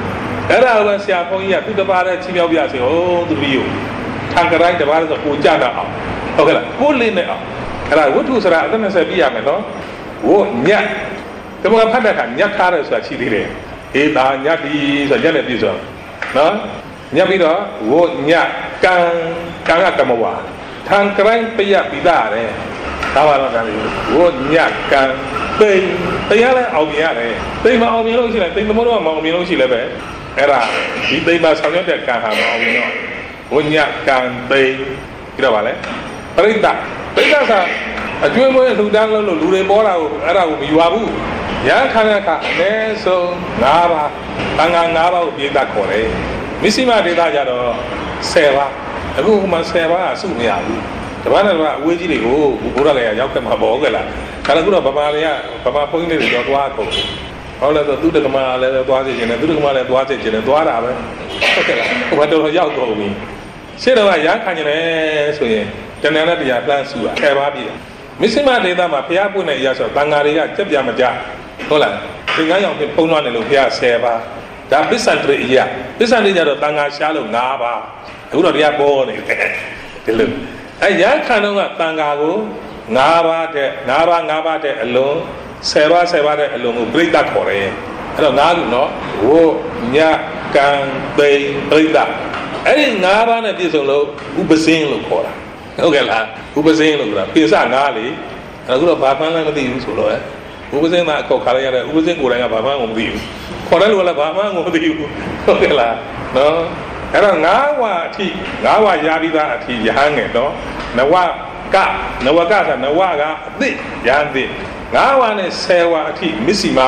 era was ya phong ya tu da ba de chi miao bia se oh tu bi yo thang karai da ba so ko ja da awဟုတ်ကဲ့လားကိုလင်းနဲ့အောင်အဲ့ဒါဝတ္ထုဆိုတာအသက်20ပြရမယ်နော်ဝို့ညက်ဒီမှာဖတ်တဲ့အခါညက်ထားတယ်ဆိုတာရှိသေးတယ်အေးဒါညက်ဒီဆိုညက်နဲ့ပြည့်စုံနော်ညက်ပြီးတော့ဝို့ညက်ကံကမဝါထံကရိုင်းပြရပြီးသားတယ်ဒါပါတော့ဒါလေးဝို့ညက်ကံသိတရားလဲအောင်မြင်ရတယ်သိမအောင်မြင်လို့ရှိရင်သိသမုဒ္ဒမအောင်မြင်လို့ရှိလဲပဲအဲ့ဒါဒီသိမဆောင်ရွက်တဲ့ကံဟာမအောင်မြင်တော့ဝို့ညက်ကံသိကြည့်တော့ပါလေပရိသတ်စာအကျွေးမွေးလှူဒန်းလို့လူတွေပေါ်တာကိုအဲ့ဒါကိုမယူပါဘူးရဟန်းခန္ဓာကအနည်းဆုံး5ပါးတန်ခါ5ပါးကိုပြိဿခေါ်တယ်မစ္စည်းမဒေသကြတော့10ပါးအခုမှ10ပါးအစုမရဘူးတပတ်နဲ့တပတ်အဝေးကြီးတွေကိုဘုရားလည်းရောက်ခဲ့မှာပေါ့ကဲ့လားခါတော့ဗမာတွေကဗမာဘုန်းကြီးတွေတော့သွားကုန်ဟုတ်လားဆိုသူတက္ကမလည်းသွားစေချင်တယ်သူတက္ကမလည်းသွားစေချင်တယ်သွားတာပဲဟုတ်ကဲ့လားဟိုဘက်တော့ရောက်ကုန်ပြီရှင်းတော့ရဟန်းခံနေတယ်ဆိုရင်တဏှာနဲ့တရားလှမ်းစုတာ10ပါးပြည့်မစ္စည်းမဒေသမှာဘုရားပွင့်တဲ့အရာဆိုတန်ဃာတွေကကြက်ပြမကြဟုတ်လားသင်္ကန်းရောင်ဖြင့်ပုံလွှမ်းနေလို့ဘုရား10ပါးဒါပစ္စံတရိအရာပစ္စံတရိကြတော့တန်ဃာရှားလို့5ပါးအခုတော့တရားပေါ်နေတယ်ဒီလိုရဟန်းခံတော့ကတန်ဃာကို5ပါးတဲ့အလုံး10ပါးတဲ့အလုံးကိုပြိဿခေါ်တယ်အဲ့တော့5ခုနော်ဝို့ညကံသိပြိဿအဲ့ဒီ5ပါးနဲ့ပြည့်စုံလို့ဥပဇင်းလို့ခေါ်တာဟုတ်ကဲ့လားဥပဇင်းလို့ဆိုတာပိစ9လေအခုတော့ဘာမှန်းလည်းမသိဘူးဆိုတော့ဥပဇင်းကအကောက်ခါလိုက်ရတဲ့ဥပဇင်းကိုယ်တိုင်ကဘာမှန်းကိုမသိဘူးခေါ်တယ်လို့လည်းဘာမှန်းကိုမသိဘူးဟုတ်ကဲ့လားနော်အဲ့တော့9ဝါအထိ9ဝါရပြီးသားအထိရဟန်းငယ်နော်နဝကဆိုနဝကအသိရဟန်းသိ9ဝါနဲ့10ဝါအထိမစ္စည်းမ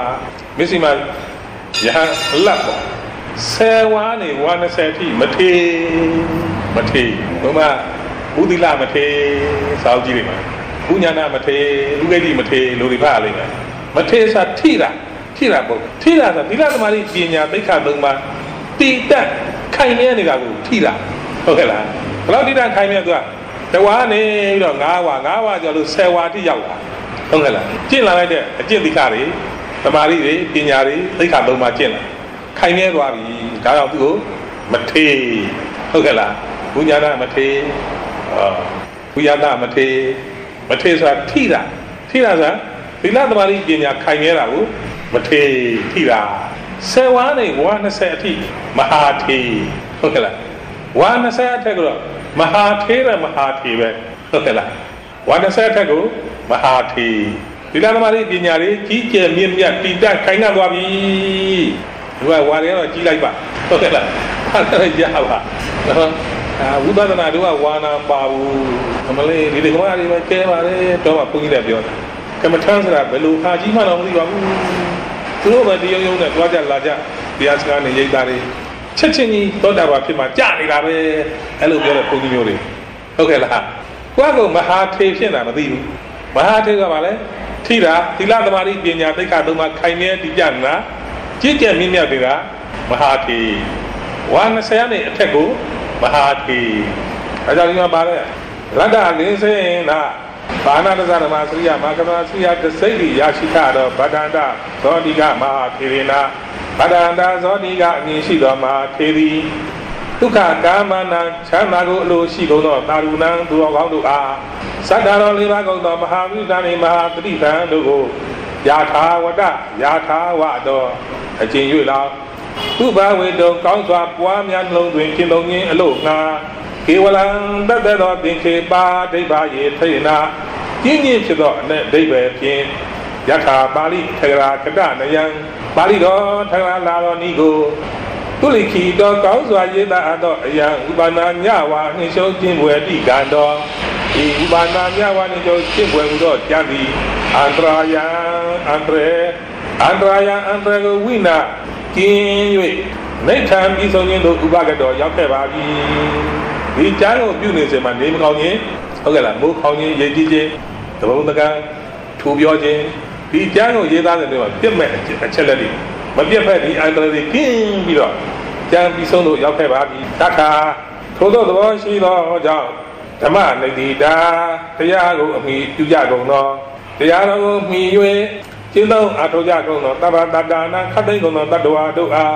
ရဟန်းလက်ပေါ့10ဝါနဲ့ဝါ20အထိမထေဘုမဘုဒ္ဓလမထေစောက်ကြည့်လိုက်ပါဘုညာနာမထေလူဂိတိမထေလူတွေဖတ်လိုက်မယ်မထေဆိုထိတာပေါ့ထိတာဆိုသီလသမာဓိပညာသိက္ခာ3ပါးတည်တက်ခိုင်မြဲနေတာကိုထိတာဟုတ်ကဲ့လားဘယ်လောက်တည်တက်ခိုင်မြဲသူကတဝါနေပြီးတော့9ဝါကျော်လို့10ဝါအထိရောက်လာဟုတ်ကဲ့လားကျင့်လာလိုက်တဲ့အကျင့်သိက္ခာတွေသမာဓိတွေပညာတွေသိက္ခာ3ပါးကျင့်လာခိုင်မြဲသွားပြီဒါကြောင့်သူ့ကိုမထေဟုတ်ကဲ့လားဘုညာနာမထေဘုရားနာမထေဆိုတာထိတာဆိုတာသီလသမာဓိပညာခိုင်မြဲတာကိုမထေထိတာ10ဝါနဲ့ဝါ20အထိမဟာထေဟုတ်ကဲ့လားဝါ20အထက်ကတော့မဟာထေပဲဟုတ်ကဲ့လားဝါ20အထက်ကိုမဟာထေသီလသမာဓိပညာတွေကြီးကျယ်မြင့်မြတ်တည်တတ်ခိုင်ခံ့သွားပြီဒီကဝါတွေတော့ကြီးလိုက်ပါဟုတ်ကဲ့လားအဲ့ဒါရပါနော်ဝိပဿနာတို့ကဝါနာပါဘူးအမလေးဒီကမားတွေပဲကျဲပါလေတော့မှဘုန်းကြီးလည်းပြောတယ်ကမ္မထမ်းဆိုတာဘယ်လိုဟာကြီးမှတော့မသိပါဘူးသူတို့ပဲဒီရုံနဲ့တွားကြလာကြတရားစကားနဲ့ရိတ်သားတွေချက်ချင်းကြီးသောတာပန်ဖြစ်မှကြာနေတာပဲအဲ့လိုပြောတဲ့ဘုန်းကြီးမျိုးတွေဟုတ်ကဲ့လားကိုကမဟာထေဖြစ်တာမသိဘူးမဟာထေကဘာလဲထိတာသီလသမာဓိပညာသိက္ခာ3ပါးခိုင်မြဲတည်ကြနာကြီးကျယ်မြင့်မြတ်တွေကမဟာထေဝါ20နဲ့အထက်ကိုမဟာထေအဲကြောင့်ဒီမှာပါတယ်ရတ္တလင်းစင်းနာဘာနာတဇဓမ္မစရိယမာကမစရိယတစိတ်ရရှိတာတော့ဗဒ္ဒန္တဇောတိကမဟာထေရနာဗဒ္ဒန္တဇောတိကအမည်ရှိသောမဟာထေရီဒုက္ခကာမနာချမ်းသာကိုအလိုရှိကုန်သောတာရုဏံသူတော်ကောင်းတို့အားသတ္တရော၄ပါးကုန်သောမဟာဝိဒ္ဓနေမဟာပဋိသန္ဓတို့ကိုယာထာဝတ္တယာထာဝတော်အကျဉ်၍လောက်ဥပဝေတုံကောင်းစွာပွားများနှလုံးတွင်ကျင့်သုံးခြင်းအလို့ငါကေဝလံတတ္တသောသင်္ခေပါဒိဗ္ဗယေထေနာကျင့်ခြင်းဖြစ်သောအနက်ဒိဗ္ဗေဖြင့်ယထာပါဠိထဂရာကတနယံပါဠိတော်ထဂရာလာတော်ဤကိုသူလိခိတော်ကောင်းစွာရေးသားအပ်သောအယံဥပနာညဝါနှိရှုံးခြင်းွယ်တိကံတော်ဤဥပနာညဝါနှိရှုံးခြင်းွယ်ဟူသောကြံသည်အန္တရာယံအန္တရေကိုဝိနာကျင်း၍နိဋ္ဌံပြီးဆုံးခြင်းတို့ဥပကတော်ရောက်ခဲ့ပါပြီဒီကျမ်းကိုပြုနေစေမှာနေမကောင်းခြင်းဟုတ်ကဲ့လားမိုးခေါင်းခြင်းရည်ကြည်ခြင်းသဘုံတကံထူပြောခြင်းဒီကျမ်းကိုရေးသားတဲ့တွေမှာပြည့်မဲ့အချက်လက်တွေမပြတ်ဖက်ဒီအန္တရာယ်တွေကင်းပြီးတော့ကျမ်းပြီးဆုံးလို့ရောက်ခဲ့ပါပြီတခါထို့သောသဘောရှိသောကြောင့်ဓမ္မနိတိတာတရားကိုအမိပြုကြကုန်သောတရားတော်ကိုမှီ၍ကျင့်သုံးအထောက်ကြကုန်သောတပ္ပတ္တနာခတ်သိမ်းကုန်သောတတ္တဝါတို့အား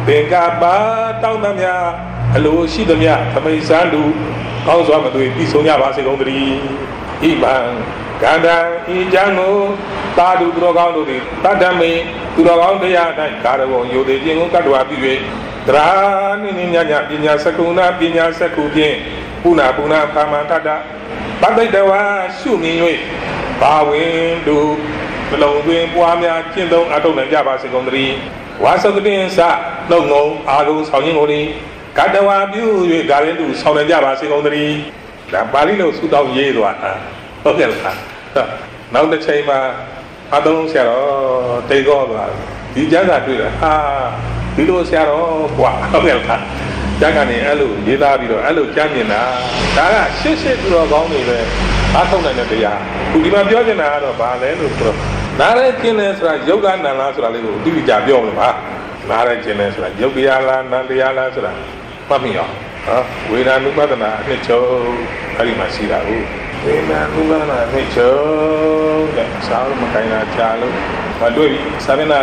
သင်္ကပ္ပတောင်းသမျှအလိုရှိသမျှသမိတ်ဆန်းလူကောင်းစွာမသွေပြီးဆုံးကြပါစေကုန်သတည်းဣမံကန္တံဤကျမ်းကိုသာဓုသူတော်ကောင်းတို့သည်တတ္တမေသူတော်ကောင်းတရား၌ကာရဝံယုတိခြင်းကိုကတ္တဝါပြု၍သရာနိနိညညပညာစကုဏပညာစကုဖြင့်ပုဏ္ဏပုဏ္ဏကာမတတ္တပတ္တိတဝါရှုမြင်၍ဘာဝင်တို့နှလုံးသွင်းပွားများကျင့်သုံးအထောက်နိုင်ကြပါစေကုန်သတည်းဝါစကတင်စနှုတ်ငုံအာဟုဆောင်ခြင်းကိုလေကတ္တဝါပြု၍ဒါရင်သူဆောင်နိုင်ကြပါစေကုန်သတည်းဒါပါဠိလိုသုတောင်းရေးသွားတာဟုတ်ကဲ့လားနောက်တစ်ချိန်မှာအသုံးဆရာတော်တိတ်ကောသွားဒီကျမ်းစာတွေ့တယ်ဟာဒီလိုဆရာတော်กว่าဟုတ်ကဲ့လားကျမ်းကနေအဲ့လိုရေးသားပြီးတော့အဲ့လိုကျမ်းမြင်တာဒါကရှစ်သူတော်ကောင်းတွေပဲအားထုတ်နိုင်တဲ့တရားခုဒီမှာပြောချင်တာကတော့ဘာလဲလို့ဆိုတော့နားရဲကျင်းတယ်ဆိုတာယုတ်လားနံလားဆိုတာလေးကိုအတိအကျပြောမလို့ပါနားရဲကျင်းတယ်ဆိုတာယုတ်တရားလားနံတရားလားဆိုတာမှတ်မိအောင်ဝေဒနာနုပဒနာအနှစ်ချုပ်အဲ့ဒီမှာရှိတာကိုဝေဒနာနုပဒနာအနှစ်ချုပ်တဲ့စာအုပ်မကိုင်းတာကြားလို့မတွေ့ပြီစာမျက်နှာ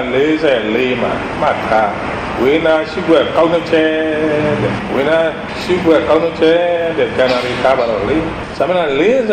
44မှာမှတ်ထားဝေဒနာရှိခွက်ကောင်းတဲ့ချက်တဲ့ဝေဒနာရှိခွက်ကောင်းတဲ့ချက်တဲ့ကဏ္ဍလေးကားပါတော့လေစာမျက်နှာ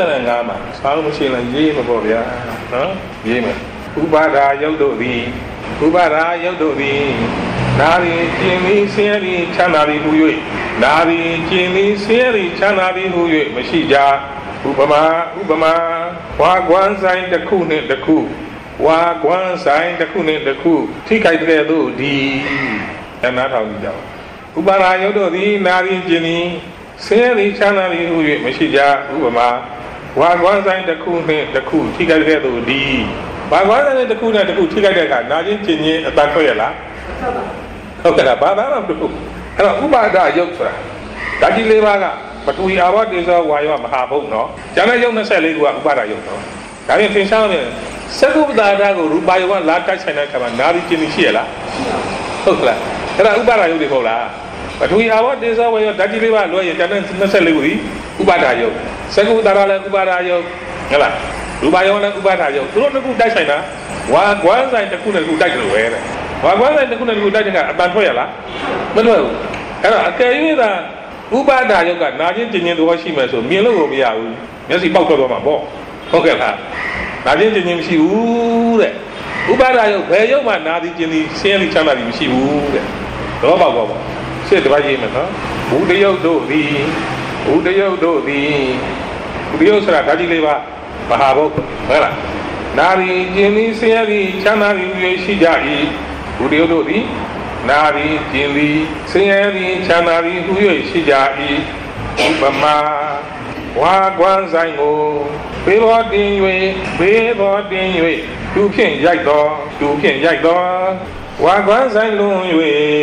45မှာစာအုပ်မရှိရင်ရေးမှာပေါ့ဗျာနော်ရေးမယ်ဥပါဒာယုတ်တို့သည်ဥပါဒာယုတ်တို့သည်နာရီကျင်သည်ဆင်းရဲသည်ချမ်းသာသည်ဟူ၍နာရီကျင်သည်ဆင်းရဲသည်ချမ်းသာသည်ဟူ၍မရှိကြဥပမာဝါကွမ်းဆိုင်တစ်ခုနှင့်တစ်ခုဝါကွမ်းဆိုင်တစ်ခုနှင့်တစ်ခုထိခိုက်တဲ့သို့ဒီအနာထောင်ကြည့်ကြပါဥပါဒာယုတ်တို့သည်နာရီကျင်သည်ဆင်းရဲသည်ချမ်းသာသည်ဟူ၍မရှိကြဥပမာဝါကွမ်းဆိုင်တစ်ခုနှင့်တစ်ခုထိခိုက်တဲ့သို့ဒီဝါကွမ်းဆိုင်တစ်ခုနဲ့တစ်ခုထိခိုက်တဲ့အခါနာချင်းကျင်ချင်းအတန်ထွက်ရလားဟုတ်ကဲ့လားဘာသာမတူအဲ့တော့ဥပါဒယုတ်ဆိုတာဓာတ်ကြီး၄ပါးကပထဝီအာဘောတေဇောဝါယောမဟာဘုတ်နော်ကျန်တဲ့ယုတ်24ခုကဥပါဒယုတ်နော်ဒါပြင်သင်ရှားမယ်စကုပ္ပတာဓာတ်ကိုရူပါယောကလာတိုက်ဆိုင်တဲ့အခါမှာနာရီကျင်ရှိရလားဟုတ်ကဲ့အဲ့ဒါဥပါဒယုတ်တွေဟုတ်လားပထဝီအာဘောတေဇောဝါယောဓာတ်ကြီး၄ပါးလွှဲရင်ကျန်တဲ့24ခုဒီဥပါဒယုတ်စကုပ္ပတာဓာတ်လည်းဥပါဒယုတ်ဟုတ်လားရူပါယောလည်းဥပါဒယုတ်သူတို့တစ်ခုတိုက်ဆိုင်တာဝါကွမ်းဆိုင်တစ်ခုနဲ့တစ်ခုတိုက်တယ်လို့ပဲတဲ့ဝါကွမ်းဆိုင်တစ်ခုနဲ့တစ်ခုတိုက်တဲ့ကအတန်ထွက်ရလားမထွက်ဘူးအဲ့တော့အကယ်၍သာဥပါဒယုတ်ကနာချင်းကျင်ချင်းသဘောရှိမယ်ဆိုမြင်လို့ကိုမရဘူးမျက်စိပေါက်ထွက်သွားမှာပေါ့ဟုတ်ကဲ့လားနာချင်းကျင်ချင်းမရှိဘူးတဲ့ဥပါဒယုတ်ဘယ်ယုတ်မှနာသည်ကျင်သည်ဆင်းရဲချမ်းသာသည်မရှိဘူးတဲ့သဘောပေါက်ပေါ့ရှင်းတပတ်ရေးမယ်နော်ဘုဒ္ဓယုတ်တို့သည်ဘုဒ္ဓယုတ်တို့သည်ဘုဒ္ဓယုတ်ဆိုတာဓာတ်ကြီးလေးပါမဟာဘုတ်ဟုတ်လားနာရီကျင်သည်ဆင်းရဲသည်ချမ်းသာသည်ရှိကြ၏ဘုဒ္ဓယုတ်တို့သည်နာရီကျင်သည်ဆင်းရဲသည်ချမ်းသာသည်ဟူ၍ရှိကြ၏ဥပမာဝါကွမ်းဆိုင်ကိုဘေးပေါ်တင်၍သူဖြင့်ရိုက်တော်ဝါကွမ်းဆိုင်လွန်၍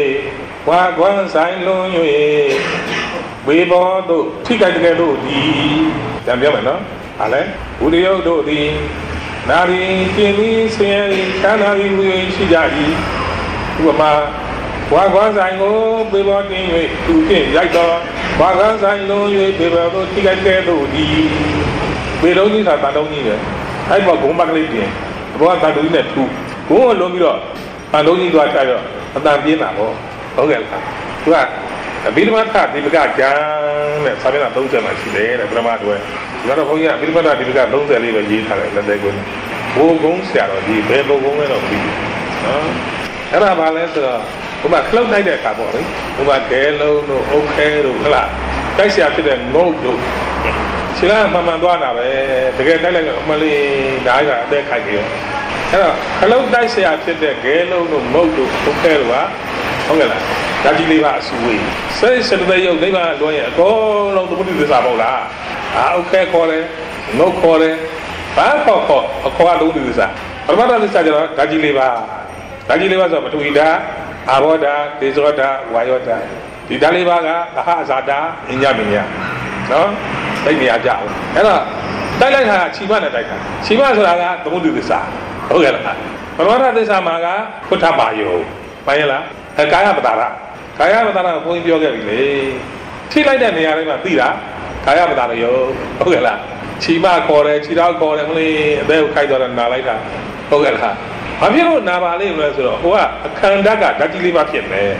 ဘေးပေါ်သို့ထိခိုက်တဲ့တို့သည်ပြန်ပြောမယ်နော်ဟာလဲဘုဒ္ဓယုတ်တို့သည်နာရီကျင်သည်ဆင်းရဲသည်ချမ်းသာသည်ဟူ၍ရှိကြ၏ဥပမာဝါကွမ်းဆိုင်ကိုဘေးပေါ်တင်၍သူဖြင့်ရိုက်တော်ဝါကွမ်းဆိုင်လွန်၍ဘေးပေါ်သို့ထိခိုက်တဲ့တို့သည်ဘေးလုံးကြီးသာတန်တုံးကြီးပဲအဲ့ပေါ်ဂုံးပတ်ကလေးပြင်ဘောကတန်တုံးကြီးနဲ့ထူဂုံးကိုလုံးပြီးတော့တန်တုံးကြီးသွားချရောအတန်ပြင်းတာပေါ့ဟုတ်ကဲ့လားသူကအဘိဓမ္မာထဒီပကကျမ်းနဲ့စာမျက်နှာ30မှာရှိတယ်တဲ့ပထမတော့ဒီကတော့ဘုန်းကြီးကအဘိဓမ္မာထဒီပက30လေးပဲရေးထားတယ်လက်သေးကိုဘိုးကုန်းဆရာတော်ကြီးဘယ်ဘိုးကုန်းလဲတော့မသိဘူးနော်အဲ့ဒါဘာလဲဆိုတော့ဘုမခလုတ်တိုက်တဲ့အခါပေါ့လေဘုမကဲလုံးတို့အုတ်ခဲတို့ဟလားတိုက်ဆရာဖြစ်တဲ့ငုတ်တို့ခြေလားမှန်သွားတာပဲတကယ်တိုက်လိုက်တော့အမလေးဓာတ်ကအသက်ခိုက်ကြရောအဲ့တော့ခလုတ်တိုက်ဆရာဖြစ်တဲ့ဂဲလုံးတို့ငုတ်တို့အုတ်ခဲတို့ကဟုတ်ကဲ့လားဓာတ်ကြီးလေးပါအဆူဝေးစိတ်စတဲ့ရုပ်နိဗ္ဗာန်လွှဲရင်အကုန်လုံးသမုဒိသစ္စာပေါ့လားအုတ်ခဲခေါ်တယ်ငုတ်ခေါ်တယ်ဘာခေါ်အခေါ်ကလုံးသစ္စာပရမတ္ထသစ္စာကျတော့ဓာတ်ကြီးလေးပါဆိုပထဝီဓာတ်အာဘောဓာတ်ဒေဇောဓာတ်ဝါယောဓာတ်ဒီဓာတ်လေးပါကသဟအဇာတာအညမညာနော်သိနေရကြအောင်အဲ့တော့တိုက်လိုက်တာခြိမနဲ့တိုက်တာခြိမဆိုတာကသမုဒိသစ္စာဟုတ်ကဲ့လားပရမတ္ထသစ္စာမှာကพุทธပါယောမှန်ရဲ့လားကာယပတာရဘုန်းကြီးပြောခဲ့ပြီလေထိလိုက်တဲ့နေရာတိုင်းမှာသိတာကာယပတာရယောဟုတ်ကဲ့လားခြိမခေါ်တယ်ခြိထောက်ခေါ်တယ်မလေးအသေးကိုခိုက်တော့နာလိုက်တာဟုတ်ကဲ့လားဘာဖြစ်လို့နာပါလိမ့်မလဲဆိုတော့ဟိုကအခန္ဓာကဓာတ်ကြီးလေးပါဖြစ်မယ်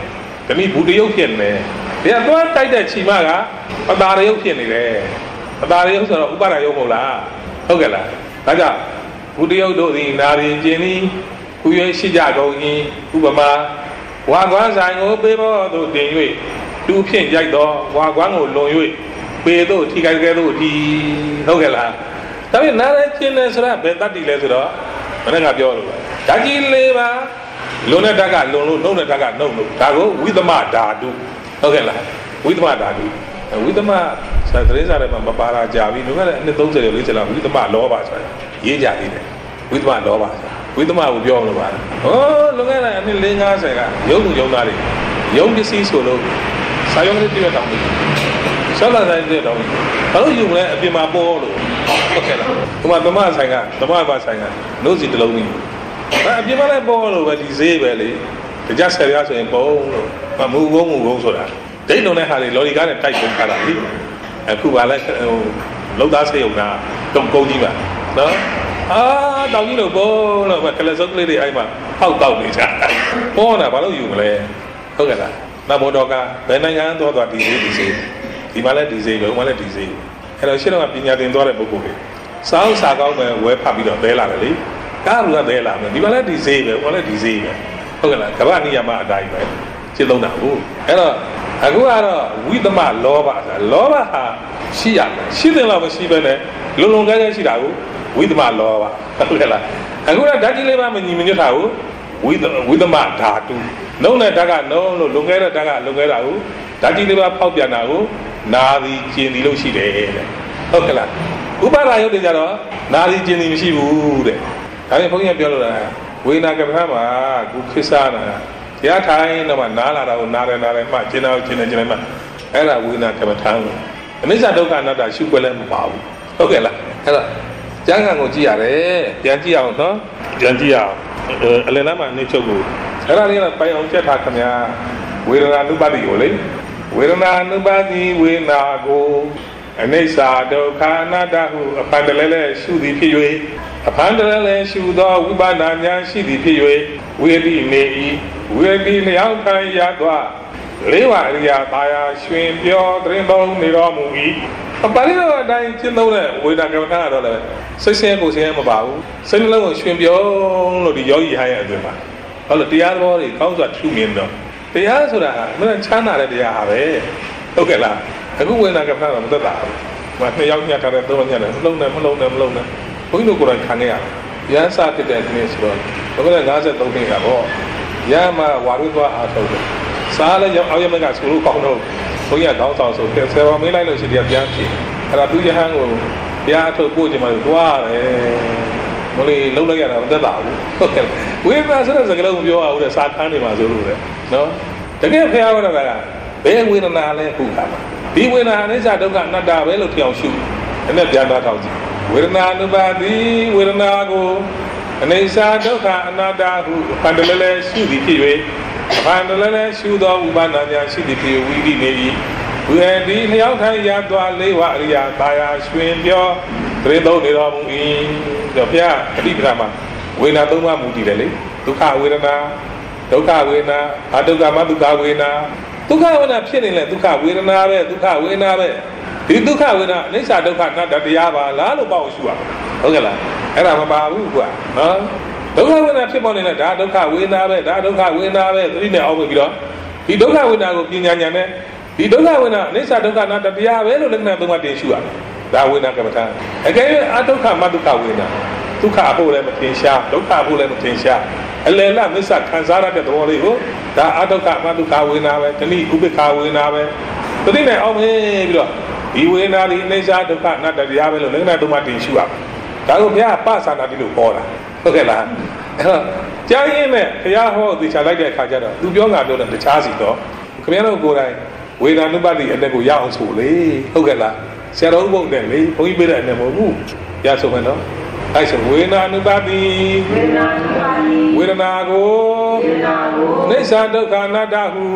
တနည်းဘူးတရုပ်ဖြစ်နေတယ်ဒီကတော့တိုက်တဲ့ချီမကပတာရုပ်ဖြစ်နေတယ်ပတာရုပ်ဆိုတော့ဥပါဒရုပ်မဟုတ်လားဟုတ်ကဲ့လားဒါကြောင့်ဘူးတရုပ်တို့သည်နာရင်ကျင်သည်ဥရွေးရှိကြကုန်၏ဥပမာဝါကွမ်းဆိုင်ကိုပေးဖို့တို့တင်၍တူဖြင့်ရိုက်တော့ဝါကွမ်းကိုလွန်၍ပေတို့ထိခိုက်ကဲတို့ဒီဟုတ်ကဲ့လားဒါပေမဲ့နာရင်ကျင်တယ်ဆိုတာဘယ်တတ်တည်လဲဆိုတော့မနေ့ကပြောလို့ဓာတ်ကြီး၄ပါးလွန်တဲ့ဓာတ်ကလွန်လို့နှုတ်တဲ့ဓာတ်ကနှုတ်လို့ဒါကိုဝိသမဓာတုဟုတ်ကဲ့လားဝိသမဓာတုဝိသမသတင်းစာထဲမှာမပါတာကြာပြီလူကလည်းအနှစ်30 40လောက်ဝိသမလောဘဆိုတာရေးကြသေးတယ်ဝိသမလောဘဝိသမကိုပြောလို့ပါဟောလွန်ခဲ့တဲ့အနှစ်50ကရုပ်လူရုံသားတွေရုံပစ္စည်းဆိုလို့စာရုံးလေးပြည့်တောင်းပြီဆောလာဆိုင်ပြည့်တောင်းပြီဘာလို့ယူမလဲအပြင်မှာပေါ်လို့ဟုတ်ကဲ့လားဒီမှာသမဆိုင်ကသမဘာဆိုင်ကနှုတ်စီတစ်လုံးကြီးအပြင်မှာလည်းပေါ်လို့ပဲဒီဈေးပဲလေကြက်ဆယ်ရဆိုရင်ပုံလို့မူကုန်းဆိုတာဒိတ်လုံးတဲ့ဟာတွေလော်ဒီကားနဲ့တိုက်ပုံထားတာလေအခုပါလဲဟိုလောက်သားစေုံတာတုံကုန်းကြီးပါနော်တောင်ကြီးလို့ပုံလို့ကလစုပ်ကလေးတွေအဲ့မှာဖောက်တောက်နေကြပေါ်တာဘာလို့ယူမလဲဟုတ်ကဲ့လားနဘောတော်ကဘယ်နိုင်ငံသွားဒီဈေးဒီမှာလည်းဒီဈေးပဲဟိုမှာလည်းဒီဈေးအဲ့တော့ရှင်းတော့ပညာသင်သွားတဲ့ပုဂ္ဂိုလ်တွေစာကောင်းပဲဝဲဖတ်ပြီးတော့ဘဲလာတယ်လေကားလူကဘဲလာမယ်ဒီမှာလည်းဒီဈေးပဲဟိုလည်းဒီဈေးပဲဟုတ်ကဲ့လားကမ္ဘာနိယမအတိုင်းပဲရှင်းသုံးတာဟုတ်အဲ့တော့အခုကတော့ဝိသမလောဘဆိုတာလောဘဟာရှိရမယ်ရှိတယ်လို့မရှိဘဲနဲ့လုံကဲရှိတာကိုဝိသမလောဘဟုတ်ကဲ့လားအခုကဓာတ်ကြီးလေးပါမညီမညွတ်တာကိုဝိသမဓာတုနှုံးတဲ့ဓာတ်ကနှုံးလို့လုံခဲ့တဲ့ဓာတ်ကလုံခဲ့တာကိုဓာတ်ကြီးလေးပါဖောက်ပြန်တာကိုနာသည်ကျင်သည်လို့ရှိတယ်တဲ့ဟုတ်ကဲ့လားဥပါဒာယုတ်တွေကြတော့နာသည်ကျင်သည်မရှိဘူးတဲ့ဒါပေမဲ့ဘုန်းကြီးကပြောလို့လားဝေနာကပ္ပမှာကုခိစားနာတရားထိုင်တော့မှနားလာတာကိုနားတယ်မှကျင်တာကိုကျင်တယ်မှအဲ့ဒါဝေနာကပ္ပထံအနိစ္စဒုက္ခအနတ္တရှုွက်လည်းမပါဘူးဟုတ်ကဲ့လားအဲ့တော့ကျမ်းဂန်ကိုကြည့်ရတယ်ပြန်ကြည့်အောင်နော်ပြန်ကြည့်အောင်အလယ်လမ်းမှာနေချုပ်ကိုအဲ့ဒါလေးကပိုင်အောင်ပြတ်ထားခင်ဗျာဝေဒနာနုပတိကိုလေဝေဒနာနုပတိဝေနာကိုအနိစ္စဒုက္ခအနတ္တဟုအဖန်တလဲလဲရှုသည်ဖြစ်၍အဖန်တလဲလဲရှုသောဝိပဿနာဉာဏ်ရှိသည်ဖြစ်၍ဝေတိနေ၏ဝေတိလျောင်းခံရသောလေးဝအရိယာသာယာရွှင်ပြောသရင်သုံးနေတော်မူ၏ပါဠိတော်အတိုင်းကျင့်သုံးတဲ့ဝေဒနာကမ္မထာကတော့လည်းစိတ်ဆင်းကိုယ်ဆင်းမပါဘူးစိတ်နှလုံးကိုရွှင်ပြောလို့ဒီယောဂီဟိုင်းရဲ့အတွင်းမှာဟုတ်လို့တရားတော်တွေကောင်းစွာထူမြင်တော့တရားဆိုတာအမှန်ချမ်းသာတဲ့တရားဟာပဲဟုတ်ကဲ့လားအခုဝေဒနာကမ္မထာတော့မသက်တာဘူးနှစ်ယောက်ညှက်ထားတဲ့သုံးညှက်တယ်မလုံးနဲ့ဘုန်းကြီးတို့ကိုယ်တိုင်ခံခဲ့ရတယ်ရဟန်းစာဖြစ်တဲ့ဒီနေ့ဆိုတော့ဘုရား53နှစ်ကပေါ့ရဟန်းမှာဝါရုသွားအားထုတ်တယ်စားလည်းအောက်ရမကဆိုလို့ကောင်းတော့ဘုန်းကြီးကကောင်းဆောင်ဆိုဆယ်ပါမေးလိုက်လို့ရှိတယ်ပြန်ဖြစ်အဲ့ဒါသူရဟန်းကိုဘုရားအထုတ်ပို့ကြမှာလို့တွားတယ်မလို့လုံးလိုက်ရတာမသက်တာဘူးဟုတ်ကဲ့ဝိပဿနာဆိုတဲ့စကားလုံးပြောရအောင်တဲ့စာခန်းတွေမှာဆိုလို့လေနော်တကယ်ဖျားရတာကဘယ်ဝေဒနာလဲခုခါမှာဒီဝေဒနာအနိစ္စဒုက္ခအနတ္တပဲလို့ထင်အောင်ရှုအဲ့နဲ့ပြန်သွားထောက်ကြည့်ဝေဒနာနုပါတိဝေဒနာကိုအနိစ္စဒုက္ခအနတ္တဟုအဖန်တလဲလဲရှုသည်ဖြစ်၍အဖန်တလဲလဲရှုသောဥပါဒနာဉာဏ်ရှိသည်ဖြစ်ဝိတိနေ၏ဝေဒီလျောက်ထိုင်ရသွားလေးဝအရိယာသာယာရွှင်ပြောသရင်သုံးနေတော်မူ၏တော့ဘုရားအတိပ္ပမှာဝေဒနာသုံးပါးမူတည်တယ်လေဒုက္ခဝေဒနာဒုက္ခဝေဒနာအဒုက္ခမဒုက္ခဝေဒနာဒုက္ခဝေဒနာဖြစ်နေလဲဒုက္ခဝေဒနာပဲဒုက္ခဝေဒနာပဲဒီဒုက္ခဝေဒနာအနိစ္စဒုက္ခအနတ္တတရားပါလားလို့ပေါ့ရှုရဟုတ်ကဲ့လားအဲ့ဒါမပါဘူးကွာနော်ဒုက္ခဝေဒနာဖြစ်ပေါ်နေလဲဒါဒုက္ခဝေဒနာပဲဒါဒုက္ခဝေဒနာပဲသတိနဲ့အောက်ပြီးတော့ဒီဒုက္ခဝေဒနာကိုပညာဉာဏ်နဲ့ဒီဒုက္ခဝေဒနာအနိစ္စဒုက္ခအနတ္တတရားပဲလို့လက္ခဏာသုံးပါးတင်ရှုရတယ်ဒါဝေဒနာကမ္မထာအကယ်၍အဒုက္ခမဒုက္ခဝေဒနာဒုက္ခအဖို့လည်းမထင်ရှားဒုက္ခအဖို့လည်းမထင်ရှားအလယ်လမစ္ဆခံစားရတဲ့သဘောလေးကိုဒါအဒုက္ခမဒုက္ခဝေဒနာပဲတဏှိဥပိ္ပခဝေဒနာပဲသတိနဲ့အောက်ပြီးတော့ဒီဝေဒနာဒီအိဋ္ဌာဒုက္ခအနတ္တတရားပဲလို့လက္ခဏာသုံးပါးတင်ရှုရမယ်ဒါကိုဘုရားပသနာတိလို့ခေါ်တာဟုတ်ကဲ့လားအဲ့တော့ကြားရင်းနဲ့ဘုရားဟောသိချလိုက်တဲ့အခါကျတော့သူပြောငါပြောတဲ့တခြားစီတော့ခင်ဗျားတို့ကိုယ်တိုင်ဝေဒနာနုပတိအတက်ကိုရအောင်ဆိုလေဟုတ်ကဲ့လားဆရာတော်ဘုန်းတဲ့လေဘုန်းကြီးပြတဲ့အနဲ့မဟုတ်ဘူးရဆိုမယ်နော်အဲ့ဆိုဝေဒနာနုပတိဝေဒနာကိုနိစ္စဒုက္ခအနတ္တဟု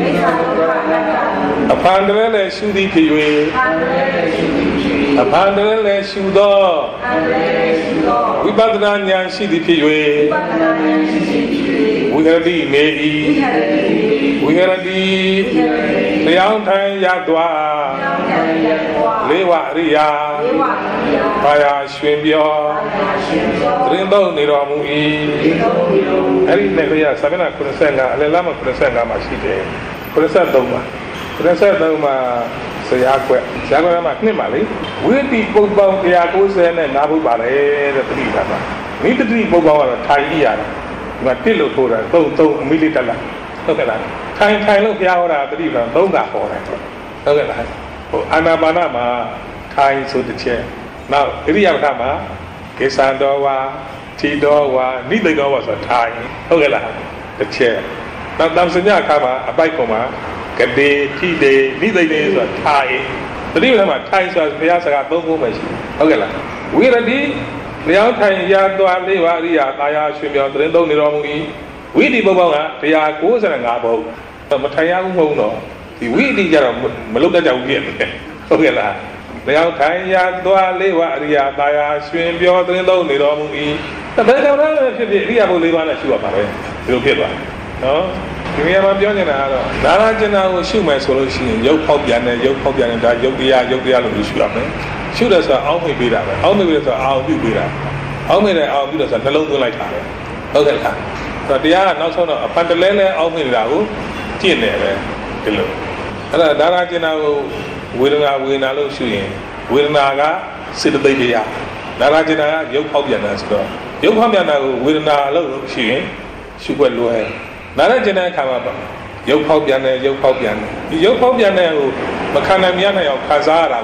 အဖန်တည်းလည်းရှုသည်ဖြစ်၍အဖန်တည်းလည်းရှုသောဝိပဿနာဉာဏ်ရှိသည်ဖြစ်၍ဝ Wigadi Medi Wigadi Leon Tan Yadwa Lewa Ria Paya Shwimbio Rindo Niramui Harry Nevia Savana Kuresanga Lama Kuresanga Mashite Kuresa Doma Sayakwe Sagama Knimali will be both bound the Yakos and Nabu Bale the Tree. Need the tree Boba Thai. Mà tiết lộ thù là tôi militala, tôi cái là thay lúc giao là cái gì là tôi gặp họ này, tôi cái là anabana mà thay số tự chế, nào cái gì làm mà cái sản đó và chi đó và nít đây đó là thay, tôi cái là tự chế, nào làm sinh nhật mà bay của mà cái đề chi đề nít đây là thay, cái gì mà thay số bây giờ sẽ tôi cũng phải, tôi cái là vì là đi Liao Thay Yadwa Lewa Ria Taya Shimyo Trendo Niromui Widi Bobanga Tia Kusa and Gabo Mataya Mono the Widi Jaram Maluka Jawin okay la Liao Thay Yadwa Lewa Ria Taya Shimyo Trendo Niromui the better Ria Bolivana Shua you get one no we have a Jonah Narajana will shoot my solution Yok Popian and Yokia Lucia shoot us all may be that all may be our view be that all may our view as a long like that okay but they are not so a pantalene all may rao chin there below Narajana will shooting will naga sit the baby Narajana Yok Popiana Yok Popiana will not low shooting shoot well low Narajana come up Yok Popiana Makanamiana or Kazara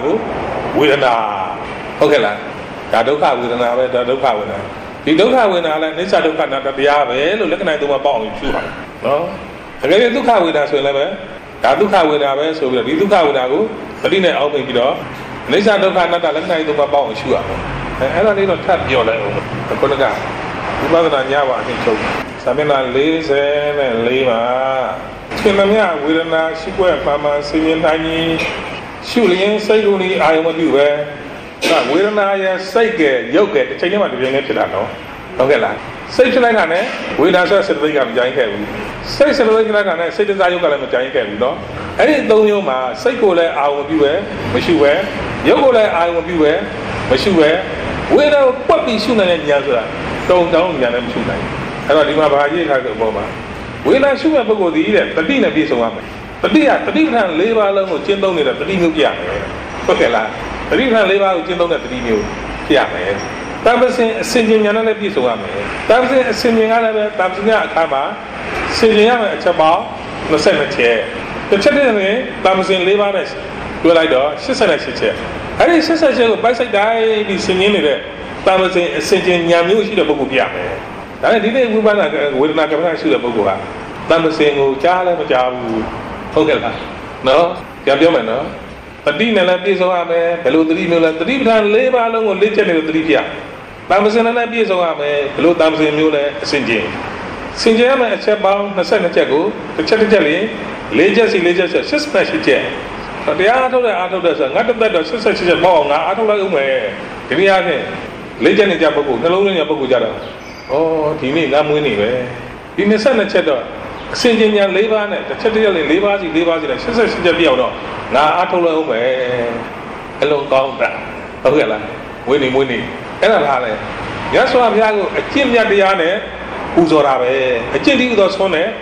Widana. Okay, la. Dadoka Widana, Dadoka Widana. The Doka Widana, Nisa Doka Natabiave, looking at the ball in Chuba. No? Again, Duka with us will never. Daduka with our so we Duka with Agu, but in the open door. Nisa Doka Nata, the ball in Chuba. And I didn't tap your level. The Konaga. You mother than Yawa, I think so. Samina Liz and Lima. Spinamia, Widana, Shikwa, Mama, Simeon Tiny. Shooting, Saguni, I am a new way. We don't know, say, yoga, the change of the young Chilano. Okay, la. Say to like Anne, we don't say the young giant heavy. Say to like Anne, say the yoga and the giant heavy, no? Any don't you, ma, say go there, I will be where, which you wear. Yoga, I will be where, which you wear. We don't what be sooner than Yazra. Don't down Yanam Shunai. I don't even have a Yaka. We don't shoot up go the either, but dinner be so woman. But they are Tadina Leva alone or Chendon in a Tadino Yam. Okay, la. Tadina Leva or Chendon at Tadino Yam. Tamsin singing another piece of woman. Tamsin singing another Tamsina Kama, singing a Chabal, no cemetery. The Chadine, Tamsin Levanes, will I do, she's an chair. I didn't say such a bicycle die be singing it. Tamsin singing Yamu, she the Boguia. I didn't move on with Nakama, she the Bogua. Tamsin Jala Jabu. Okay, no, Yabioma, no. But Dina la piece of Ame, hello, the email at the Rivan, labor along or legend of the Rivia. Bamazan and Abies of Ame, hello, Damsey Mule, St. James. St. James, a chapel, the Senate Jago, the Chatterjelly, Legas, just smash it here. But the art of the art of the not of that, such a ball, not of the way. Can you have him? Legend in Jabu, hello, in Yabugujara. Oh, he need that winning, eh? In the Senate Cheddar. Singing young labor and the Chatterjelly, Levas, she's a Jabiano. Now I told her, hello, Gong, okay, winning. And I'm Hale. Yes, I'm Yago, a Kim Yadiane, Uzorabe, a Jenny Dosone,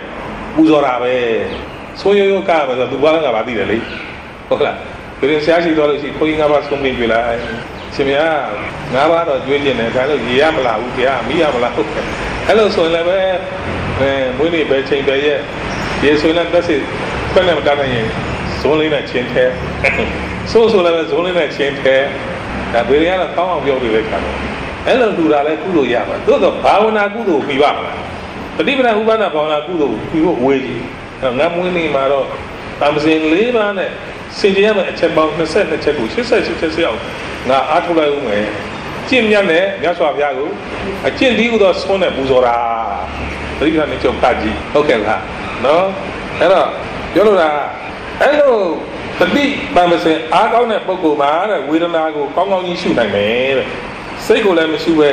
Uzorabe. So you come as a Duban about the lady. Okay, but in Sashi dollars, she's putting about something will I. Simia, Nava or Julian, and I know Yamala, Miyamala. Hello, so never winning by chain by year. Yes, so that's it. When I'm done, solely a chain hair. So never only a chain hair. That we are a power of your direction. Hello, do that, Kudo Yama. Those of Pawana Kudo, Pivana. But even a Hubana Pawana Kudo, you wait. I'm not winning my dog. I'm saying, leave on it. Sing Yama, a chapel, the set, the check, she says she says, now Atula Ume. Jim Yane, Yaswa Yago, a chin deal with Sone Buzora. Leave on it your Paji. Okay, no? Hello, Yola. Hello. The big Bamase, I don't have Boko Man, we don't go, come on, you shoot, I made. Say, go let me shoot where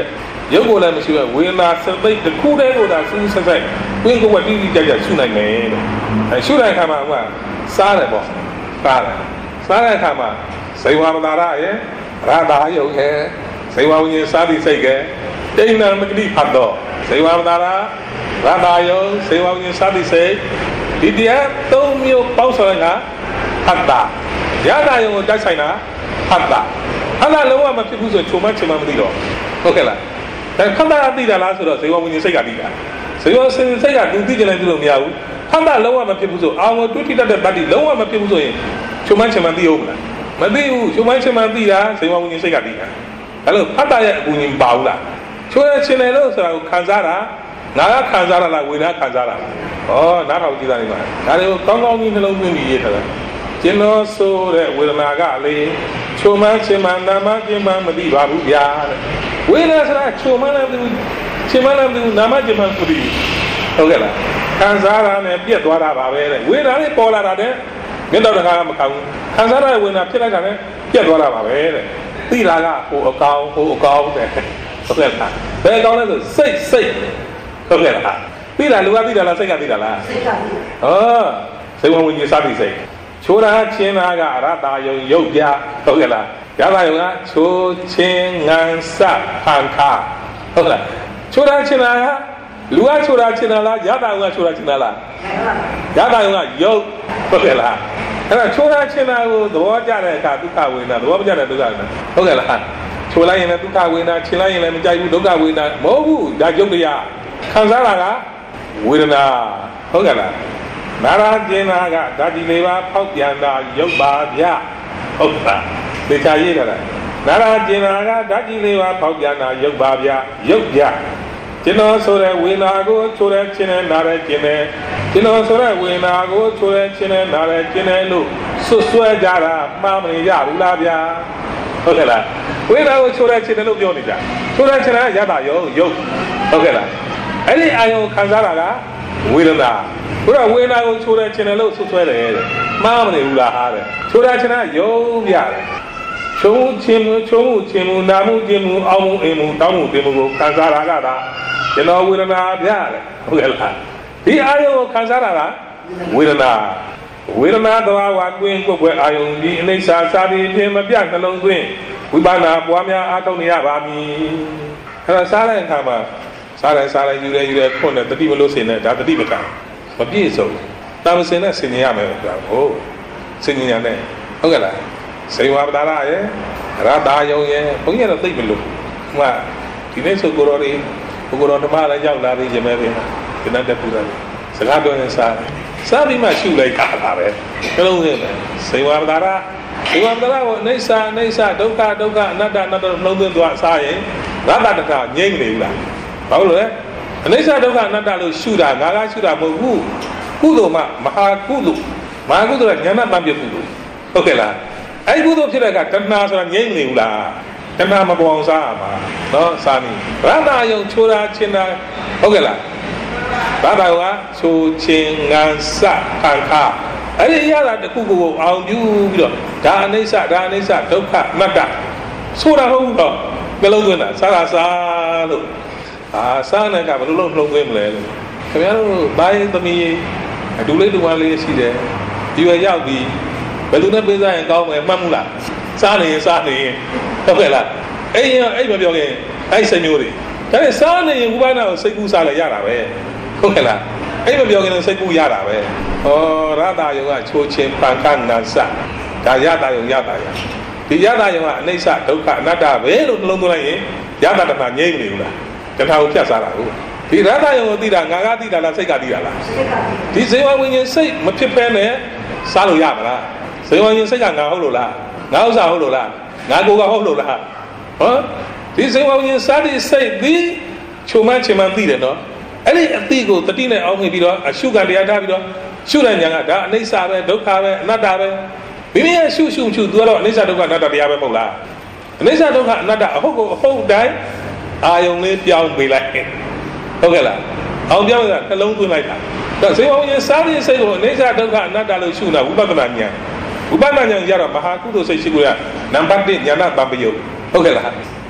ရုပ်ကိုလည်းမရှိဘူးဝေဒနာစသိတစ်ခုတည်းကိုသာစူးဆက်ဆက်ဝိင္ကဝတိတိကြကြရှုနိုင်မယ်တဲ့ရှုတဲ့အခါမှာကစားတယ်ပေါ့စားတဲ့အခါမှာဇေဝမတာရရဲ့ရတာယုတ်ရဲ့ဇေဝဝိညာဉ်စားသည့်စိတ်ကတိဏ္ဏမဂတိဖတ်တော့ဇေဝမတာရရတာယုတ်ဇေဝဝိညာဉ်စားသည့်စိတ်ဒီတရား၃မျိုးပေါင်းဆောင်တာဖတ်တာရတာယုတ်ကိုတိုက်ဆိုင်တာဖတ်တာအဲ့ဒါလုံးဝမဖြစ်ဘူးဆိုချုံမချင်မမသိတော့ဟုတ်ကဲ့လားဒါဖတ်တာသိတာလားဆိုတော့ဇေဝဝိညာဉ်စိတ်ကသိတာဇေဝစိတ်ကသူသိကြတယ်လို့မရဘူးဖတ်တာလုံးဝမဖြစ်ဘူးဆိုအာဝတုတိတတ်တဲ့ဗတ္တိလုံးဝမဖြစ်ဘူးဆိုရင်ချုံမချင်မသိဟုတ်မလားမသိဘူးချုံမချင်မသိတာဇေဝဝိညာဉ်စိတ်ကသိတာဒါလို့ဖတ်တာရဲ့အကူအညီပါဘူးလားချိုးရချင်တယ်လို့ဆိုတာကိုခံစားတာငါကခံစားရလားဝေဒနာခံစားရလားဩနားထောင်ကြည့်တာဒီမှာဒါတွေကိုကောင်းကောင်းကြီးနှလုံးသွင်းပြီးရေးထားတာကျင်တော်ဆိုတဲ့ဝေဒနာကလေချုံမချင်မနာမချင်မမသိပါဘူးဗျာတဲ့ဝေဒနာဆိုတာချုံမလည်းမသိဘူးချင်မလည်းမသိဘူးနာမချင်မမသိဘူးဟုတ်ကဲ့လားခံစားရနဲ့ပြက်သွားတာပါပဲတဲ့ဝေဒနာလေးပေါ်လာတာတဲ့မြတ်တော်တကားကမခံဘူးခံစားရတဲ့ဝေဒနာဖြစ်လိုက်တာနဲ့ပြက်သွားတာပါပဲတဲ့သိတာကဟိုအကောင်တဲ့ဟုတ်ကဲ့လားဘယ်အကောင်လဲဆိုစိတ်ဟုတ်ကဲ့လားသိတာလူကသိတာလားစိတ်ကသိတာလားစိတ်ကသိဇေဝဝိညာဉ်စသည်စိတ်ချိုးတာချင်းတာကအရတာယုံရုပ်ပြဟုတ်ကဲ့လားရတာယုံကချိုးချင်းငံစဖန်ခါဟုတ်လားချိုးတာချင်းတာကလူကချိုးတာချင်းတာလားရတာယုံကချိုးတာချင်းတာလားရတာယုံကရုပ်ဟုတ်ကဲ့လားအဲ့ဒါချိုးတာချင်းတာကိုသဘောကျတဲ့အခါဒုက္ခဝေဒနာသဘောမကျတဲ့ဒုက္ခဝေဒနာဟုတ်ကဲ့လားချိုးလိုက်ရင်လည်းဒုက္ခဝေဒနာချင်းလိုက်ရင်လည်းမကြိုက်ဘူးဒုက္ခဝေဒနာမဟုတ်ဘူးဒါရုပ်တရားခံစားတာကဝေဒနာဟုတ်ကဲ့လားနာရကျင်နာကဓာတိ၄ပါးဖောက်ပြန်တာရုပ်ပါဗျဟုတ်လားသိချာရေးတာနာရကျင်နာကဓာတိ၄ပါးဖောက်ပြန်တာရုပ်ပါဗျရုပ်ဗျကျွန်တော်ဆိုတဲ့ဝေဒနာကိုချိုးတဲ့ခြင်းနဲ့နာရကျင်တယ်ကျွန်တော်ဆိုတဲ့ဝေဒနာကိုချိုးတဲ့ခြင်းနဲ့နာရကျင်တယ်လို့ဆွဆွဲကြတာမှားမနေကြဘူးလားဗျာဟုတ်ကဲ့လားဝေဒနာကိုချိုးတဲ့ခြင်းနဲ့လို့ပြောနေကြချိုးတဲ့ခြင်းကရတာရုပ်ဟုတ်ကဲ့လားအဲ့ဒီအာယုံခံစားတာကဝေဒနာဘုရားဝေဒနာကိုချိုးတဲ့ခြင်းနဲ့လို့ဆွဆွဲတယ်တဲ့မှားမနေဘူးလားဟာတဲ့ချိုးတဲ့ခြင်းကယုံပြတယ်ချုံချင်းမှုနာမှုချင်းမှုအောင်းမှုအိမ်မှုတောင်းမှုတင်မှုကိုခံစားတာကဒါကျွန်တော်ဝေဒနာပြတယ်ဟုတ်ကဲ့လားဒီအာယုံကိုခံစားတာကဝေဒနာသွားဝါတွင်းကိုယ်ွယ်အာယုံဒီအိဋ္ဌာစာတိဖြင့်မပြတ်နှလုံးသွင်းဝိပဿနာပွားများအားထုတ်နေရပါမည်အဲ့ဒါစားတဲ့အခါမှာစားတယ်ယူတယ်ဖွင့်တယ်တတိမလို့စင်တယ်ဒါတတိပကံမပြည့်စုံတာမစင်နဲ့ဆင်ញင်ရမယ်ဗျာဟုတ်ဆင်ញင်ရတယ်ဟုတ်ကဲ့လားစေဝပဒါရရဲ့ရတာယုံရဲ့ဘုန်းကြီးကတော့သိမလို့ဟိုကဒီနေ့ဆိုကိုတော်လေးကိုတော်ဓမ္မလည်းရောက်လာသေးရမယ်ဗျာဒီနေ့တက်ပူတယ်စကားပြောရင်စားပြီးမှရှုလိုက်တာပါပဲကလုံးနဲ့စေဝပဒါရကိုအိဋ္ဌာဒုက္ခအနတ္တလုံးသွင်းသွားစားရင်ရတတငြိမ့်နေဘူးလားဘာလို့လဲအနိစ္စဒုက္ခအနတ္တလို့ရှုတာငါကရှုတာမဟုတ်ဘူးကုသိုလ်မှမဟာကုသိုလ်ကဉာဏ်တန်ပြကုသိုလ်ဟုတ်ကဲ့လားအဲ့ဒီကုသိုလ်ဖြစ်တဲ့ကတဏှာဆိုတာငြိမ့်နေဘူးလားတဏှာမပေါ်အောင်စားရမှာနော်စားနေရတယုံချိုးတာချင်းတာဟုတ်ကဲ့လားရတယုံကချိုးချင်းငံစခံခါအဲ့ဒီရတာတခုကိုအောင်ပြုပြီးတော့ဒါအနိစ္စဒုက္ခအနတ္တဆိုတာဟုတ်ဘူးတော့ကလုံးသွင်းတာစားလို့စားနေကဘယ်လိုလုပ်နှလုံးသွင်းမလဲလို့ခင်ဗျားတို့ဘာရင်သမီးအတူလေးတူမလေးရှိတယ်ဒီဝရောက်ပြီးဘယ်သူနဲ့ပေးစားရင်ကောင်းမယ်မှတ်မှုလားစားနေရင်ဟုတ်ကဲ့လားအဲ့မပြောခင်အဲ့စမျိုးတွေဒါနဲ့စားနေရင်ဥပဒနာကိုစိတ်ကူးစားလိုက်ရတာပဲဟုတ်ကဲ့လားအဲ့မပြောခင်စိတ်ကူးရတာပဲဩရတာယုံကချိုးချင်းပန်ကနာစဒါရတာယုံဒီရတာယုံကအနိစ္စဒုက္ခအနတ္တပဲလို့နှလုံးသွင်းလိုက်ရင်ရတာတဏှာငြိမ့်နေဘူးလားတဏှာကိုဖြတ်စားတာဟုတ်ဒီရတယုံကိုသိတာငါကသိတာလားစိတ်ကသိတာလားဒီဇေဝဝိညာဉ်စိတ်မဖြစ်ဖဲနဲ့စားလို့ရမလားဇေဝဝိညာဉ်စိတ်ကငါဟုတ်လို့လားငါဥစ္စာဟုတ်လို့လားငါကိုယ်ကဟုတ်လို့လားဟောဒီဇေဝဝိညာဉ်စားတဲ့စိတ်ဒီချုံမချင်မှသိတယ်နော်အဲ့ဒီအသိကိုတတိနဲ့အောင်းမိပြီးတော့အရှုခံတရားထားပြီးတော့ရှုတဲ့ဉာဏ်ကဒါအနိစ္စပဲဒုက္ခပဲအနတ္တပဲမိမိရဲ့ရှုသူကတော့အနိစ္စဒုက္ခအနတ္တတရားပဲမဟုတ်လားအနိစ္စဒုက္ခအနတ္တအဟုတ်ကိုအဟုတ်တိုင်းအာယုံလေးပြောင်းပေးလိုက်ဟုတ်ကဲ့လားအောင်ပြောင်းတာနှလုံးသွင်းလိုက်တာဒါဇေဝဝိညာဉ်စားတဲ့စိတ်ကိုအနိစ္စဒုက္ခအနတ္တလို့ရှုတာဝိပဿနာဉာဏ်ကြတော့မဟာကုသိုလ်စိတ်ရှိကိုရနံပါတ်1ဉာဏ်တံပယုတ်ဟုတ်ကဲ့လား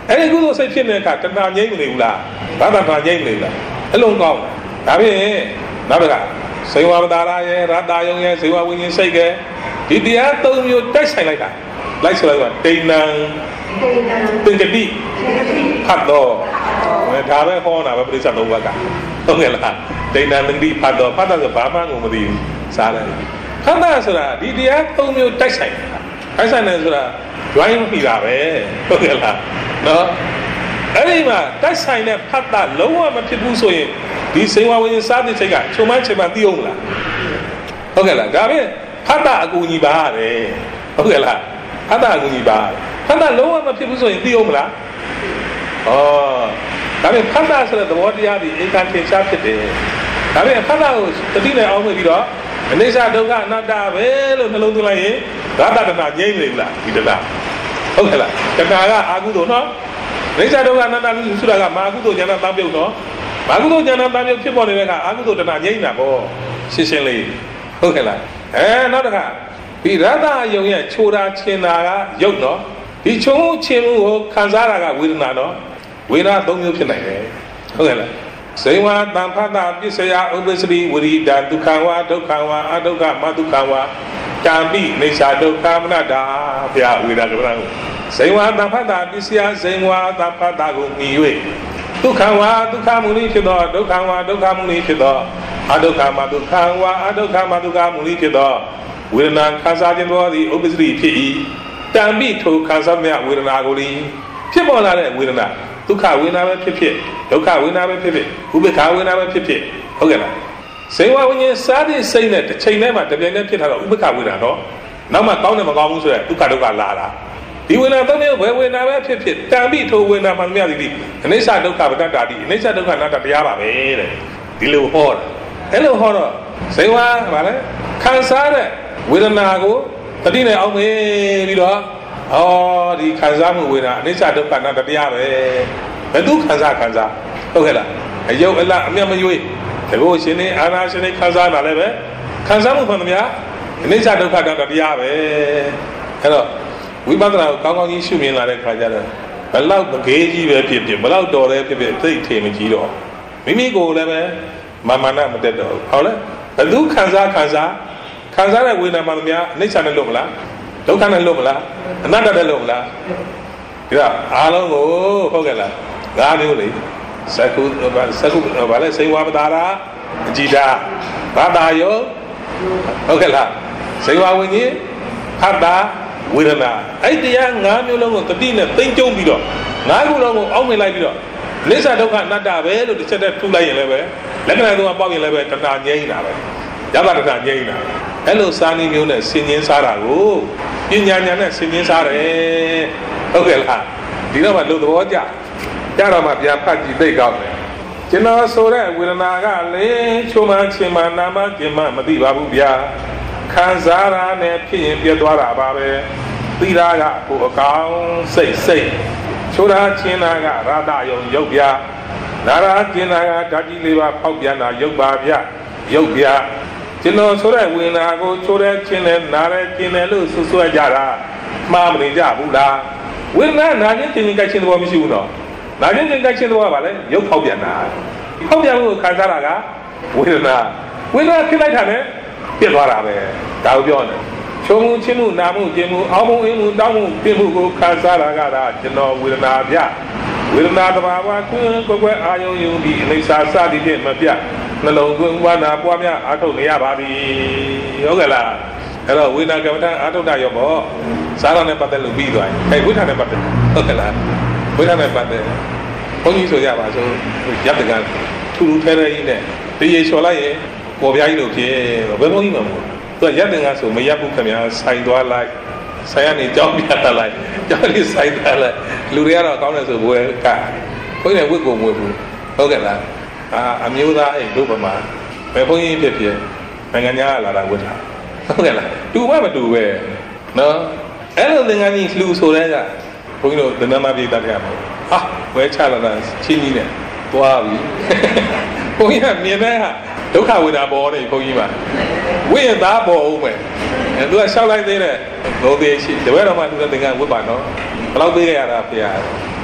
အဲ့ဒီကုသိုလ်စိတ်ဖြစ်နေတဲ့အခါတဏှာငြိမ့်မနေဘူးလားဘာသာတဏှာငြိမ့်မနေဘူးလားအလုံးကောင်းဒါဖြင့်နောက်တစ်ခါစေဝဝတာရရဲ့ရတယုံရဲ့ဇေဝဝိညာဉ်စိတ်ကဒီတရား၃မျိုးတိုက်ဆိုင်လိုက်တာလိုက်ဆိုလိုက်တော့ဒိဏံသင်္ကတိဖတ်တော့ဒါပဲဟောတာပဲပရိစ္ဆေသုံးဘက်ကဟုတ်ကဲ့လားဒိဏံသင်္ကတိဖတ်တော့ဖတ်တော့ဆိုဘာမှကိုမသိဘူးစားတယ်ဖတ်တာဆိုတာဒီတရား၃မျိုးတိုက်ဆိုင်တယ်ဆိုတာ join ပြီတာပဲဟုတ်ကဲ့လားနော်အဲ့ဒီမှာတိုက်ဆိုင်တဲ့ဖတ်တာလုံးဝမဖြစ်ဘူးဆိုရင်ဒီစေဝဝိညာဉ်စားတဲ့စိတ်ကချုံမချင်မှသိအောင်မလားဟုတ်ကဲ့လားဒါပဲဖတ်တာအကူကြီးပါတယ်ဟုတ်ကဲ့လားဖတ်တာအကူကြီးပါဖတ်တာလုံးဝမဖြစ်ဘူးဆိုရင်သိအောင်မလားဩဒါပဲဖတ်တာဆိုတဲ့သဘောတရားဒီဧကံထင်ရှားဖြစ်တယ်ဒါပဲဖတ်တာကိုတတိနဲ့အောင်းပြီးတော့အနိစ္စဒုက္ခအနတ္တပဲလို့နှလုံးသွင်းလိုက်ရင်ရတ္တတဏငြိမ့်နေဘူးလားဒီတဏဟုတ်ကဲ့လားတဏကအာကုသိုလ်နော်အနိစ္စဒုက္ခအနတ္တလို့ဆိုတာကမာကုသိုလ်ဉာဏ်တံပြုတ်နော်မာကုသိုလ်ဉာဏ်တံပြုတ်ဖြစ်ပေါ်နေတဲ့အခါအာကုသိုလ်တဏငြိမ့်တာပေါ့ရှင်းရှင်းလေးဟုတ်ကဲ့လားနောက်တစ်ခါဒီရတ္တယုံရဲ့ချိုတာချင်တာကယုတ်နော်ဒီချုံချင်မှုကိုခံစားတာကဝေဒနာနော်ဝေဒနာ၃မျိုးဖြစ်နိုင်တယ်ဟုတ်ကဲ့လားဇေဝတံဖတ်တာပစ္စယဥပ္ပစ္စရိဝရိဒာဒုက္ခဝါဒုက္ခဝါအဒုက္ခမဒုက္ခဝါကာမိနေသာဒုက္ခမနတာဗျာဝေဒနာကမ္မနာဇေဝတံဖတ်တာပစ္စယဇေဝတံဖတ်တာကိုမြည်၍ဒုက္ခဝါဒုက္ခမူလိဖြစ်သောဒုက္ခဝါဒုက္ခမူလိဖြစ်သောအဒုက္ခမဒုက္ခဝါအဒုက္ခမဒုက္ခမူလိဖြစ်သောဝေဒနာခံစားခြင်းသောသည်ဥပ္ပစ္စရိဖြစ်၏တံပိထိုခံစားမြဝေဒနာကိုလီဖြစ်ပေါ်လာတဲ့ဝေဒနာဒုက္ခဝေဒနာပဲဖြစ်ဖြစ်ဒုက္ခဝေဒနာပဲဖြစ်ဖြစ်ဥပေက္ခဝေဒနာပဲဖြစ်ဖြစ်ဟုတ်ကဲ့လားစေဝဝိညာဉ်စားတဲ့စိတ်နဲ့တစ်ချိန်တည်းမှာတပြိုင်တည်းဖြစ်တာတော့ဥပေက္ခဝေဒနာတော့နောက်မှကောင်းတယ်မကောင်းဘူးဆိုရယ်ဒုက္ခဒုက္ခလာတာဒီဝေဒနာသုံးမျိုးဘယ်ဝေဒနာပဲဖြစ်ဖြစ်တံပိထိုဝေဒနာမှန်မြသည်အနိစ္စဒုက္ခပတ္တတာတိအနိစ္စဒုက္ခအနတ္တတရားပါပဲတဲ့ဒီလိုဟောတာအဲ့လိုဟောတော့စေဝဗာလဲခံစားတဲ့ဝေဒနာကိုတတိနဲ့အောင်မေးပြီးတော့ဒီခံစားမှုဝေဒနာအနိစ္စဒုက္ခအနတ္တတရားပဲဘယ်သူခံစားဟုတ်ကဲ့လားအယုတ်အလအမြတ်မရွေးတကုရှင်နေအာနာရှင်နေခံစားတာလည်းပဲခံစားမှုမှန်သမျှအနိစ္စဒုက္ခအနတ္တတရားပဲအဲ့တော့ဝိပဿနာကိုကောင်းကောင်းကြီးရှုမြင်လာတဲ့ခါကျတော့ဘလောက်ငေးကြီးပဲဖြစ်ဖြစ်ဘလောက်တော်တယ်ဖြစ်ဖြစ်သိထေမကြီးတော့မိမိကိုယ်လည်းပဲမာမနာမတက်တော့ဟုတ်လားဘယ်သူခံစားတဲ့ဝေဒနာမှန်သမျှအနိစ္စနဲ့လွတ်မလားဒုက္ခနဲ့လွတ်မလားအနတ္တနဲ့လွတ်မလားဒီတော့အားလုံးကိုဟုတ်ကဲ့လားငါးမျိုးလေသကုဘာလဲစေဝပတာရာအကြည်တာဘာတာယောဟုတ်ကဲ့လားစေဝဝိညာဉ်ဖတ်တာဝေဒနာအဲ့တရား၅မျိုးလုံးကိုတတိနဲ့သိမ့်ကျုံပြီးတော့၅ခုလုံးကိုအောက်မြင်လိုက်ပြီးတော့နိစ္စဒုက္ခအနတ္တပဲလို့တစ်ချက်တည်းထူလိုက်ရင်လည်းပဲလက္ခဏာသုံးပေါက်ရင်လည်းပဲတဏှာငြိမ်းတာပဲရတ္တတဏှာငြိမ်းတာအဲ့လိုစာနည်းမျိုးနဲ့ဆင်ញင်းစားတာကိုပညာဉာဏ်နဲ့ဆင်ញင်းစားတယ်ဟုတ်ကဲ့လားဒီတော့မှလူသဘောကျတော့မှပြန်ဖတ်ကြည့်သိကောင်းတယ်ကျွန်တော်ဆိုတဲ့ဝေဒနာကလေချုံမချင်းမနာမကျင်မမသိပါဘူးဗျာခံစားရနဲ့ဖြစ်ရင်ပြတ်သွားတာပါပဲသီရာကကိုအကောင်စိတ်ချိုးတာချင်းတာကရာသယုံရုပ်ဗျာနာရာကျင်တာကဓာတ်ကြီးလေးပါဖောက်ပြန်တာရုပ်ပါဗျရုပ်ဗျာကျွန်တော်ဆိုတဲ့ဝေဒနာကိုချိုးတဲ့ချင်းနဲ့နားတဲ့ချင်းနဲ့လို့ဆွဆွဲကြတာမှားမနေကြဘူးလားဝေဒနာနာခြင်းချင်းကြိုက်ခြင်းသဘောမရှိဘူးနော်နာခြင်းချင်းကြိုက်ခြင်းသဘောကဘာလဲရုပ်ဖောက်ပြန်တာဖောက်ပြန်မှုကိုခံစားတာကဝေဒနာဖြစ်လိုက်တာနဲ့ပြတ်သွားတာပဲဒါကိုပြောတယ်ချုံမှုချင်းမှုနာမှုကျင်မှုအောင်းမှုအင်းမှုတောင်းမှုပြင်းမှုကိုခံစားတာကကျွန်တော်ဝေဒနာဗျဝေဒနာတဘာဝကွင်းကွယ်အာယုံယူပြီးအိဋ္ဌာစသည်ဖြင့်မပြနှလုံးသွင်းဝါနာပွားများအားထုတ်နေရပါပြီဟုတ်ကဲ့လားအဲ့တော့ဝေဒနာကမ္မဋ္ဌာန်းအားထုတ်တာရောပေါ့စားတော့နဲ့ပတ်သက်လို့ပြီးသွားရင်ဝိဋ္ဌာနဲ့ပတ်သက်ဟုတ်ကဲ့လားဝိဋ္ဌာနဲ့ပတ်သက်ဘုန်းကြီးဆိုရပါဆိုရပ်တကထူထူထဲထဲကြီးနဲ့တရေလျှော်လိုက်ရင်ပေါ်ပြားကြီးလို့ဖြစ်ဘယ်ဘုန်းကြီးမှမဟုတ်သူကရပ်တင်ကဆိုမရပ်ဘူးခင်ဗျာဆိုင်သွားလိုက်ဆိုင်ကနေကြောင်းပြတ်လိုက်ကြောင်းလေးဆိုင်သွားလိုက်လူတွေကတော့ကောင်းတယ်ဆိုဘွယ်ကဘုန်းကြီးဝစ်ကိုမွေးဘူးဟုတ်ကဲ့လားအမျိုးသားအိမ်တို့ပမာဘယ်ဘုန်းကြီးဖြစ်ဖြစ်နိုင်ငံခြားလာတာဝစ်တာဟုတ်ကဲ့လားတူမတူပဲနော်အဲ့လိုသင်္ကန်းကြီးလှူဆိုတဲ့ကဘုန်းကြီးတို့သင်္ကန်းမပြေးတတ်ရမှာဝဲချလာတာချင်းကြီးနဲ့သွားပြီဘုန်းကြီးကမြင်တဲ့ဟာဒုက္ခဝေဒနာပေါ်နေဘုန်းကြီးမှာဝိရသားပေါ်အောင်မယ်သူကရှောက်လိုက်သေးတယ်ဘုံသေးရှိတပည့်တော်မှသူကသင်္ကန်းဝတ်ပါနော်ဘယ်လောက်ပေးခဲ့ရတာဖေ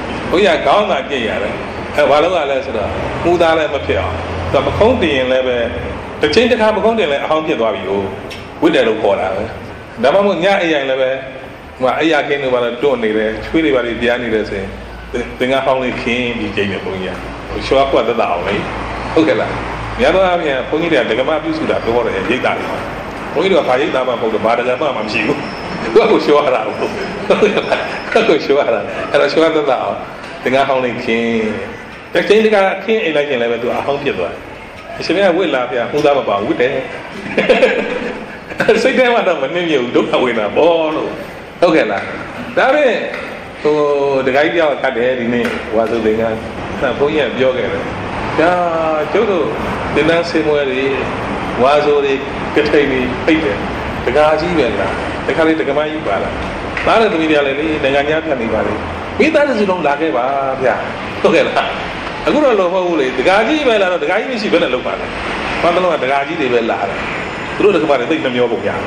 ဘုရားကောင်းတာကြည့်ရတယ်ဘာလို့ကလဲဆိုတော့မူသားလည်းမဖြစ်အောင်သူမကုန်းတင်ရင်လည်းပဲတစ်ချိန်တစ်ခါမကုန်းတင်လည်းအဟောင်းဖြစ်သွားပြီကိုဝိတ္တလို့ခေါ်တာပဲဒါမှမဟုတ်ညအိမ်လည်းပဲဟိုအိယာကင်းတွေပါတော့တွန့်နေတယ်ချွေးတွေပါတွေပြားနေတယ်ဆိုရင်သင်္ကန်းဟောင်းလေးခင်းပြီးကြိတ်နေဘုန်းကြီးကရှော့ကွက်သက်သာအောင်လေဟုတ်ကဲ့လားများသောအားဖြင့်ဘုန်းကြီးတွေကဒကမပြုစုတာပြောတယ်ရိတ်တာတွေဘုန်းကြီးတို့ကဘာရိတ်တာမှမဟုတ်တော့ဘာဒကမမှမရှိဘူးသူကရှော့ရတာဟုတ်ကဲ့ရှော့ရတာအဲ့တော့ရှော့သက်သာအောင်သင်္ကန်းဟောင်းလေးခင်းတစ်ချိန်တခါခင်းအိမ်လိုက်ရင်လည်းပဲသူအဟောင်းဖြစ်သွားတယ်အရှင်မြတ်ဝိလာဗျာဟိုသားမပါဝိတယ်စိတ်ထဲမှာတော့မနှင်းမြဘူးဒုက္ခဝေဒနာဘောလို့ဟုတ်ကဲ့လားဒါဖြင့်ဟိုတခါကြီးတယောက်ကတ်တယ်ဒီနေ့ဝါစုသင်္ကန်းဘုန်းကြီးကပြောခဲ့တယ်ဒါကျုပ်တို့သင်္ကန်းဆင်းပွဲတွေဝါစုတွေကထိန်တွေပိတ်တယ်တခါကြီးပဲလားတခါလေးတက္ကမကြီးပါလားသားတဲ့သမီးတွေလည်းလေနိုင်ငံညာဖြတ်နေပါလေမိသားစုလုံးလာခဲ့ပါဗျာဟုတ်ကဲ့လားအခုတော့လို့မဟုတ်ဘူးလေတခါကြီးပဲလာတော့တခါကြီးမရှိဘဲနဲ့လုံးပါလားဘာတလုံးကတခါကြီးတွေပဲလာတယ်သူတို့တက္ကမတွေသိမပြောပုံရ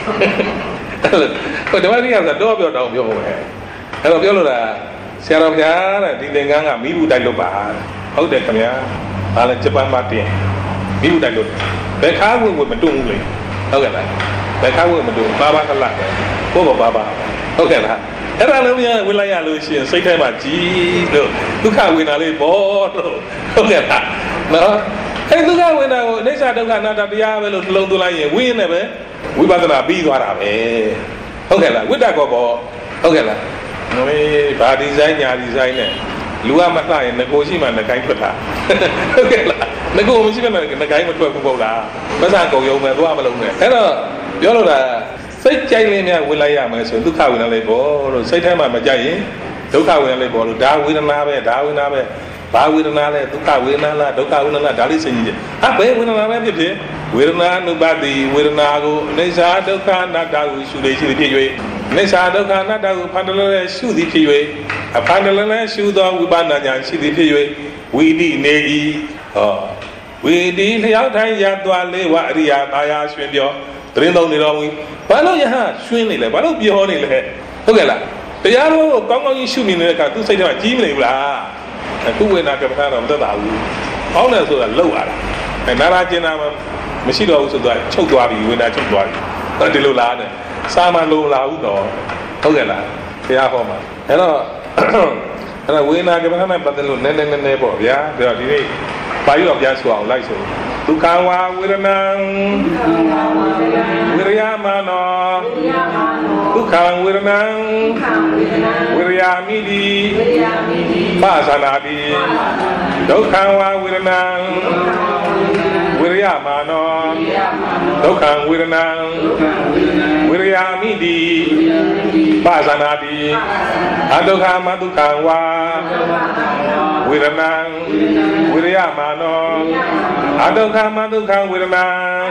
ဟိုဓမ္မတိကတော့ပြောတောင်းပြောမယ်အဲ့တော့ပြောလို့လားဆရာတော်ဘုရားတဲ့ဒီသင်္ကန်းကမိဘူးတိုက်လို့ပါဟုတ်တယ်ခင်ဗျာဒါလည်းဂျပန်မှာတင်မိဘူးတိုက်လို့ဘယ်ခါဝင်မတွန်းဘူးလေဟုတ်ကဲ့လားဘယ်ခါဝင်မတွန်းဘာကလတ်ကိုယ့်ဘာဟုတ်ကဲ့လားအဲ့ဒါလုံးများဝင်လိုက်ရလို့ရှိရင်စိတ်ထဲမှာကြီးလို့ဒုက္ခဝေဒနာလေးပေါ်လို့ဟုတ်ကဲ့လားနော်အဲ့ဒုက္ခဝေဒနာကိုအိဋ္ဌဒုက္ခအနတ္တတရားပဲလို့နှလုံးသွင်းလိုက်ရင်ဝိညာဉ်နဲ့ပဲဝိပဿနာပြီးသွားတာပဲဟုတ်ကဲ့လားဝိတ္တကောပေါ့ဟုတ်ကဲ့လားဘာဒီဇိုင်းညာဒီဇိုင်းနဲ့လူကမလှရင်ငကိုရှိမှငကိုင်းထွက်တာဟုတ်ကဲ့လားငကိုမရှိမှငကိုင်းမထွက်ဘူးပေါ့လားမဆန်ကုန်ရုံပဲသွားမလုံးနဲ့အဲ့တော့ပြောလို့လားစိတ်ကြိုက်လင်းများဝင်လိုက်ရမယ်ဆိုဒုက္ခဝေဒနာလေးပေါ့လို့စိတ်ထဲမှာမကြိုက်ရင်ဒုက္ခဝေဒနာလေးပေါ့လို့ဒါဝေဒနာပဲဒါဝေဒနာပဲဘာဝေဒနာလဲဒုက္ခဝေဒနာလားဒုက္ခဝေဒနာလားဒါလေးစဉ်းကြည့်ဟာဘယ်ဝေဒနာပဲဖြစ်ဖြစ်ဝေဒနာနုပါတိဝေဒနာကိုအိဋ္ဌဒုက္ခအနတ္တကိုရှုလေရှိသည်ဖြစ်၍အိဋ္ဌဒုက္ခအနတ္တကိုဖန်တလဲရှုသည်ဖြစ်၍အဖန်တလဲရှုသောဝိပဿနာဉာဏ်ရှိသည်ဖြစ်၍ဝိတိနေ၏ဟောဝိတိလျောက်ထိုင်ရသွားလေးဝအရိယာသာယာရွှင်ပြောတရင်သုံးနေတော်မူဘာလို့ယဟရွှင်နေလဲဘာလို့ပြောနေလဲဟုတ်ကဲ့လားတရားတော်ကိုကောင်းကောင်းကြီးရှုမြင်နေတဲ့အခါသူစိတ်ထဲမှာကြီးမနေဘူးလားအခုဝေဒနာကမ္ဘာတော့မသက်သာဘူး။အောင်းတယ်ဆိုတာလောက်ရတာ။နာရာကျင်နာမရှိတော့ဘူးဆိုတော့ချုပ်သွားပြီဝေဒနာချုပ်သွားပြီ။ဒီလိုလားတဲ့။စာမလုံးလာဘူးတော့ဟုတ်ကဲ့လား။ဘုရားဟောမှာ။အဲ့တော့ဝေဒနာကမ္ဘာနဲ့ပတ်သက်လို့နည်းနည်းပေါ့ဗျာ။ဒါတော့ဒီနေ့ပါဠိတော်ပြန်ဆိုအောင်လိုက်ဆိုဒုက္ခဝါဝေဒနာဝိရိယမနောဒုက္ခဝေဒနာဝိရိယမိတိပါသနာတိဒုက္ခဝါဝေဒနာဝိရိယမနောဒုက္ခဝေဒနာဝိရိယမိတိပါသနာတိအဒုက္ခမဒုက္ခဝါဝေဒနာဝိရိယမနောအဒုက္ခမဒုက္ခဝေဒနာ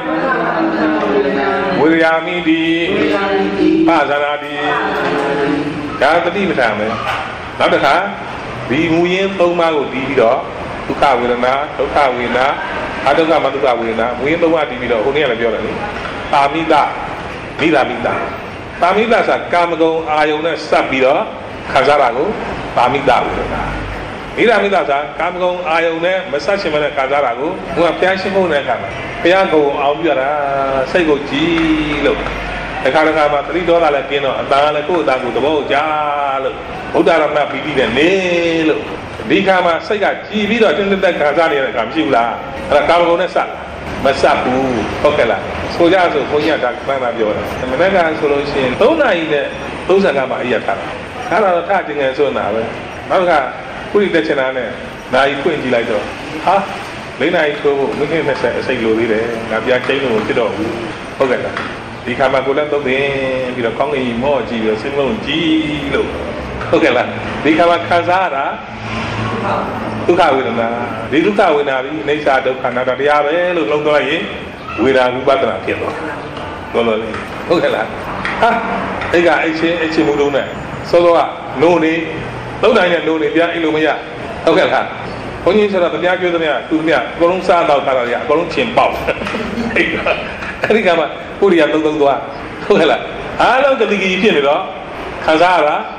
ဝိရိယမိတိပါဇာနာတိဒါတတိပဋ္ဌာန်ပဲနောက်တစ်ခါဒီမူရင်း၃ပါးကိုတည်ပြီးတော့ဒုက္ခဝေဒနာဒုက္ခဝေဒနာအဒုက္ခမဒုက္ခဝေဒနာမူရင်း၃ပါးတည်ပြီးတော့ဟိုနေ့ကလည်းပြောတယ်လေပါမိတမိတာမိတာပါမိတဆိုတာကာမဂုဏ်အာယုန်နဲ့စပ်ပြီးတော့ခံစားတာကိုပါမိတဝေဒနာမိတာမိတာဆိုတာကာမဂုဏ်အာယုန်နဲ့မဆက်ရှင်မနဲ့ခံစားတာကိုဘုရားဘုရားရှင်းဖို့တဲ့အခါမှာဘုရားကုံအောင်ပြရတာစိတ်ကိုကြည်လို့တခါမှာသတိတော်လာလည်းပြင်းတော့အတန်လည်းကိုယ့်အတန်ကိုသဘောကြားလို့ဘုဒ္ဓရမပီတိနဲ့နေလို့ဒီခါမှာစိတ်ကကြည်ပြီးတော့တင်းတက်ခံစားနေတဲ့အခါမရှိဘူးလားအဲ့ဒါကာမဂုဏ်နဲ့ဆက်မဆက်ဘူးဟုတ်ကဲ့လားဆိုကြဆိုဘုန်းကြီးကဒါမှန်မှပြောတာမနေ့ကဆိုလို့ရှိရင်3နာရီနဲ့35မှာအရာထားတာအဲ့ဒါတော့ထတင်ငယ်ဆိုတာပဲနောက်ကခုဒီတက်ချင်တာနဲ့နိုင်ဖွင့်ကြည့်လိုက်တော့ဟာ၄နာရီထိုးဖို့မိခင်20အစိတ်လိုသေးတယ်ငါပြချင်းလို့ဖြစ်တော့ဘူးဟုတ်ကဲ့လားဒီခါမှာကိုလည်းသုံးသိပြီးတော့ကောင်းကင်ကြီးမော့ကြည့်ပြီးတော့စိတ်လုံးကြည့်လို့ဟုတ်ကဲ့လားဒီခါမှာခံစားရတာဒုက္ခဝေဒနာဒီဒုက္ခဝေဒနာပြီးအိဋ္ဌဒုက္ခအနတ္တတရားပဲလို့လုံးသွားရင်ဝေဒနာဝိပဿနာဖြစ်သွားတော်တော်လေးဟုတ်ကဲ့လားဟာအဲ့ကအဲ့ချင်းမူလုံးနဲ့စောစောကနိုးနေသုံးတိုင်းနဲ့နိုးနေပြန်အိလို့မရဟုတ်ကဲ့လားဘုန်းကြီးဆိုတော့ဗျာပြောသမျှသူသမျှအကုန်လုံးစားတော့ထားတာကြီးအကုန်လုံးချင်ပေါက်အဲ့ဒီကမှကိုရီးယားသုံးသွားဟုတ်ကဲ့လားအားလုံးတတိကြီးဖြစ်နေတော့ခံစားရတာဒ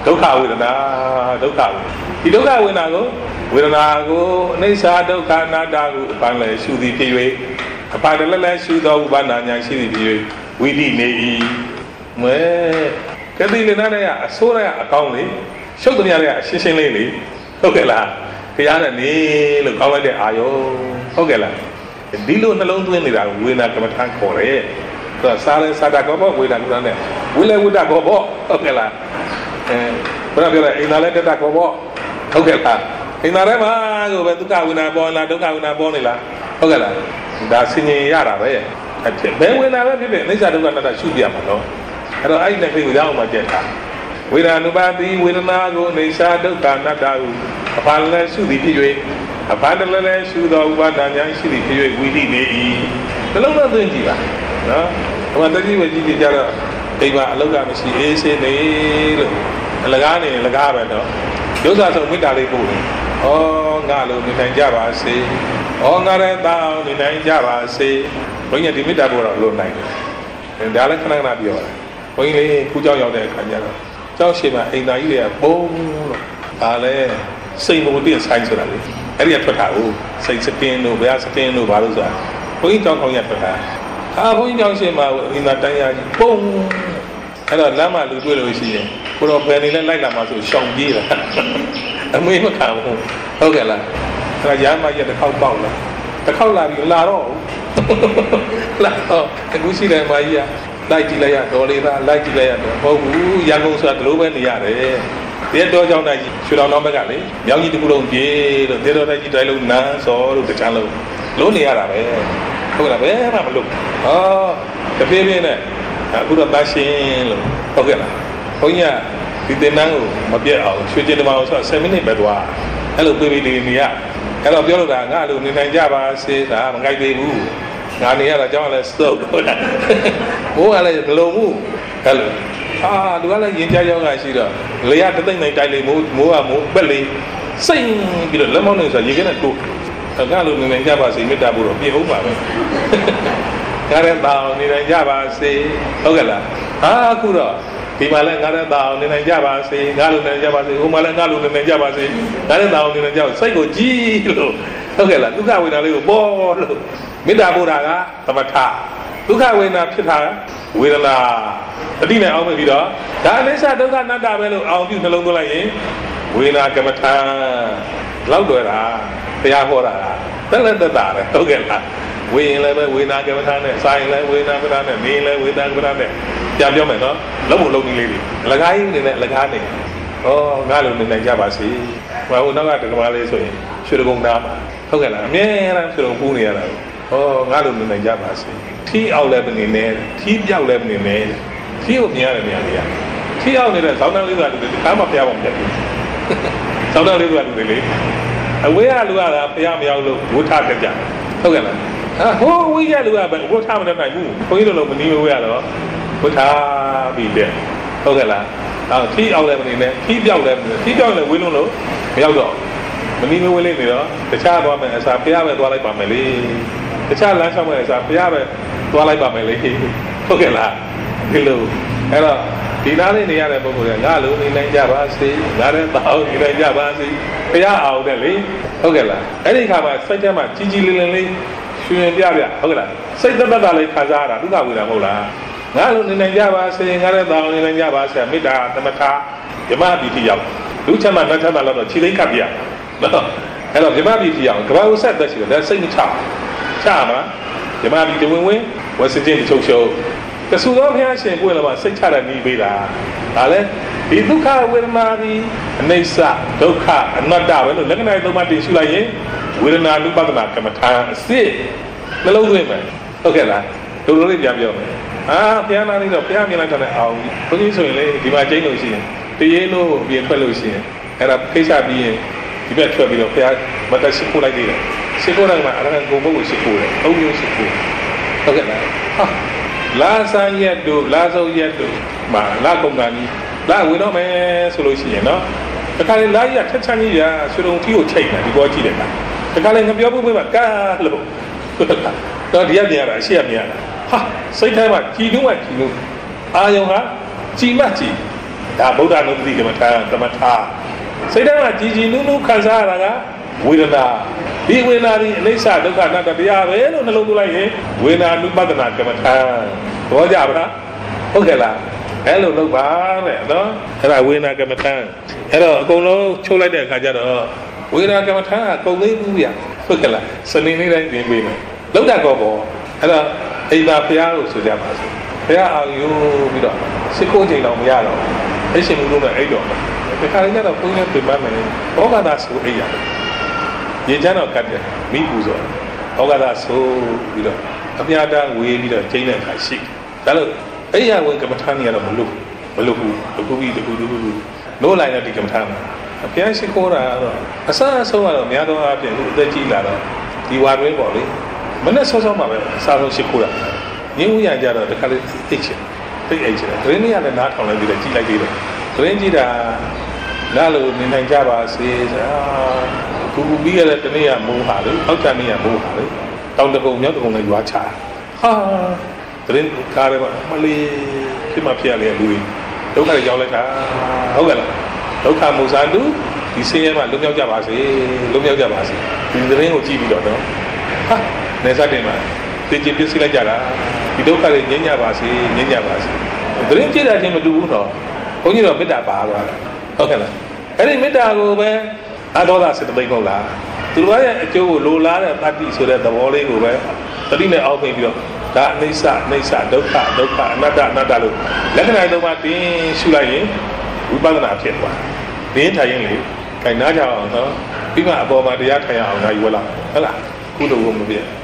Doka with an Doka. The Doka with an ago, Nesa Doka Nada, Panla, Shudi Piwe, a Padala Shudo, Banana, Shidi, we did me. Kadilana, Sora, a calmly, show the area, Shishin Lily, Okela, Piana, Nil, Comedy Ayo, Okela. Dilo alone to any that we not come a tank for it. The silence Sadagobo, we don't run it. Will I would have go, Okela. But I'm going to let the Dagobo, Okela. In Arema, you went to go when I born, I don't go when I born. Okela. That's in Yara. Then when I went to the Nisa, I should be a man. I don't like anything without my jet. We don't know about the Winnago, Nisa, Nada, a panel should be doing. A panel should have one and young we did. The longer than Jiva. No, what do you with Jara? They were look at me, she is in the Lagani, Lagavano. Those are some winter moving. Oh, Nalo, the Nanjava say. Oh, Nara down in Nanjava say. When you did that alone night. And the other cannot be all. When you put out your neck, Kanyana. Tell Shima, in Nigeria, boom, Ale, same old dear science. Area Totao, say Sapino, Beasapino, Baluza. When you don't call yet for her. How when you say in that day, boom, and a lama look will see him. Put up any like Lama to Shong Gira. And we will come home. Okay, Rayama yet the cow bowler. The cow like you laro. And we see them, my year. Like Gilea, Dolina, like Gilea. Oh, Yangos are global in the yard. They don't know that should not be galley. Young to put on jail, they don't like Dialog Nance or the channel. Lonely Arabe. Look. Oh, the baby in it. I put a bashing. Okay. Oh, yeah. Did they know? Mabia, should you know 7 minutes bedwa. Hello, baby in the yard. Hello, Yoda, Nalu, Ninjava says, I'm a guy. Nania, John, so good. Oh, I like the low move. Hello. Ah, do I like India? I see that. Lay out the thing they tell you, move, belly. Sing, be the lemon is a you get a cook. A gallon in Java say, Metaburo, be over. Garret down in Java say, Ogala. Ah, Kura. Himalayan garret down in Java say, Galun and Java say, Humalan Galun and Java say, garret down in Java. Say, go, gee, Ogala, look out with a little ball. Midaburaga, Tamata. Look out when I pit her with a dinner on the video. That is, I don't got not that well. I'll use the logo like we not come at Laudera, the Ahora. Tell them that. Okay, we never we not come at silent, we never done it, meal, we not done it. Yaman, no? Low looking lady. Lagai in that Lagani. Oh, Galun in Javasi. Well, no, I don't know what should have gone down. Okay, man, I'm still Punia. Oh, Galun in Javasi. Tea out 11 in there, tea out 11 in there, tea of the area. Tea out in there, Southern Liver to come up here. Southern Liver to relate. Away I do a Piamia, would have a jam. Okay, oh, we are doing, but what time did I move? For you don't know when you were, would have be there. Okay, tea out 11 in there, tea out 11, tea out 11, we don't know. Yellow. When you will live here, the child woman as a Piama, like family. The child last somewhere is a Piama. Twilight by my lady. Okay, hello. Hello. Dinner in the other book, Nalu in Javasi, Nara Bao in Javasi, Pia out the lane. Okay, any time I say them at Gigi Lily, Shuan Diabia. Okay, say the Badale Kazara, do that with a mola. Nalu in Javasi, Nara Bao in Javasi, Mida, the Mata, Yama Bitia. Luchama Natama, Chile Capia. No, hello, Yama Bitia. Go said that you, that's saying Chama. The man be the win was a Jenny show. The Sudan here said, well, about 600 Nibida. Ale, he took her with Mari, and they sat, Doka, and not down. And then I don't want to issue like him. We don't know about the Makamata. See, the low women. Okay, don't really jam you. Ah, Piana, Piana, and when you say, the Majano is here. The yellow be a fellow is here. And a case I be you better be a pair, but I suppose I did. Sikura, I go with Sikura. Oh, you Sikura. Okay, Laza yet do, Lazo yet do. Ma, Lagongani. La, we don't make solution, no? The Kalaya, Tachania, so don't you take that, you go to them. The Kaling of your woman, Galo. Not the other, she had ha, say time, he knew what you know. Ayoha, Chimachi. ဒါဗုဒ္ဓနုပတိကမ္မထာသမထစိတ်ထဲမှာကြည်ကြည်နူးနူးခံစားရတာကဝေဒနာဒီဝေဒနာဒီအနိစ္စဒုက္ခအနတ္တတရားပဲလို့နှလုံးသွင်းလိုက်ရင်ဝေဒနာနုပဒနာကမ္မထာသဘောကျပါလားဟုတ်ကဲ့လားအဲ့လိုလုပ်ပါတဲ့နော်အဲ့ဒါဝေဒနာကမ္မထာအဲ့တော့အကုန်လုံးချုပ်လိုက်တဲ့အခါကျတော့ဝေဒနာကမ္မထာကကုန်သိဘူးဗျဟုတ်ကဲ့လားစနေနေ့တိုင်းပြင်ပေးမယ်လောက်တာကောပေါ့အဲ့တော့အိမ်သာဘုရားလို့ဆိုကြပါစို့ဘုရားအာရုံပြီးတော့စစ်ခိုးချိန်တော့မရတော့အဲ့ရှင်လူတို့နဲ့အဲ့တော့ဒီခါလေးကျတော့ဘုန်းကြီးပြင်ပန်းမယ်ဘောဂတာဆိုအိမ်ရတယ်ရေချမ်းတော့ကတ်တယ်မိပူဆိုဘောဂတာဆိုပြီးတော့အပြာတန်းဝေးပြီးတော့ကျင်းတဲ့အခါရှိဒါလို့အဲ့ရဝင်ကမ္မထာနေရတော့မလို့ဘူးတခုပြီးလို့လိုက်တော့ဒီကမ္မထာမှာဘုရားရှိခိုးတာတော့အစအဆုံးကတော့များသောအားဖြင့်အသက်ကြီးလာတော့ဒီဝါတွင်းပေါ့လေမနဲ့ဆောမှာပဲအစားဆုံးရှိခိုးတာငင်းဦးရကြတော့တခါလေးသိချင်သိအိတ်ချင်တယ်ဒရင်းလေးကလည်းနားထောင်လိုက်ပြီးတော့ကြည့်လိုက်သေးတယ်ဒရင်းကြည့်တာနားလို့နေနိုင်ကြပါစေကူပြီးရတဲ့တနေ့ကမိုးပါလေအောက်ချနေ့ကမိုးပါလေတောင်တကုံမြောက်တကုံလည်းရွာချဟာဒရင်းကားရပါမလေးဖြစ်မှဖြစ်ရလေလူဒုက္ခတွေရောက်လိုက်တာဟုတ်ကဲ့လားဒုက္ခမုဇာတုဒီဆင်းရဲမှလွတ်မြောက်ကြပါစေလွတ်မြောက်ကြပါစေဒီသတင်းကိုကြည့်ပြီးတော့နော်ဟာနေစားတင်မှာသိချင်ပြစ်စီလိုက်ကြတာဒီဒုက္ခတွေငြိမ်းကြပါစေငြိမ်းကြပါစေသတင်းကြည့်တာချင်းမတူဘူးတော့ဘုန်းကြီးတော့မေတ္တာပါသွားတာဟုတ်ကဲ့လားအဲ့ဒီမေတ္တာကိုပဲအဒေါသစေတသိက်ဟုတ်လားသူတို့ရဲ့အကျိုးကိုလိုလားတဲ့တတ္တိဆိုတဲ့သဘောလေးကိုပဲတတိနဲ့အောက်ပြင်ပြီးတော့ဒါအနိစ္စဒုက္ခအနတ္တလို့လက္ခဏာသုံးပါးတင်းရှုလိုက်ရင်ဝိပဿနာဖြစ်သွားတယ်။ဒီထိုင်ရင်လေခိုင်နာကြအောင်နော်ပြီးမှအပေါ်မှာတရားထိုင်အောင်ဒါယူလာဟုတ်လားကုသိုလ်ကိုမပြည့်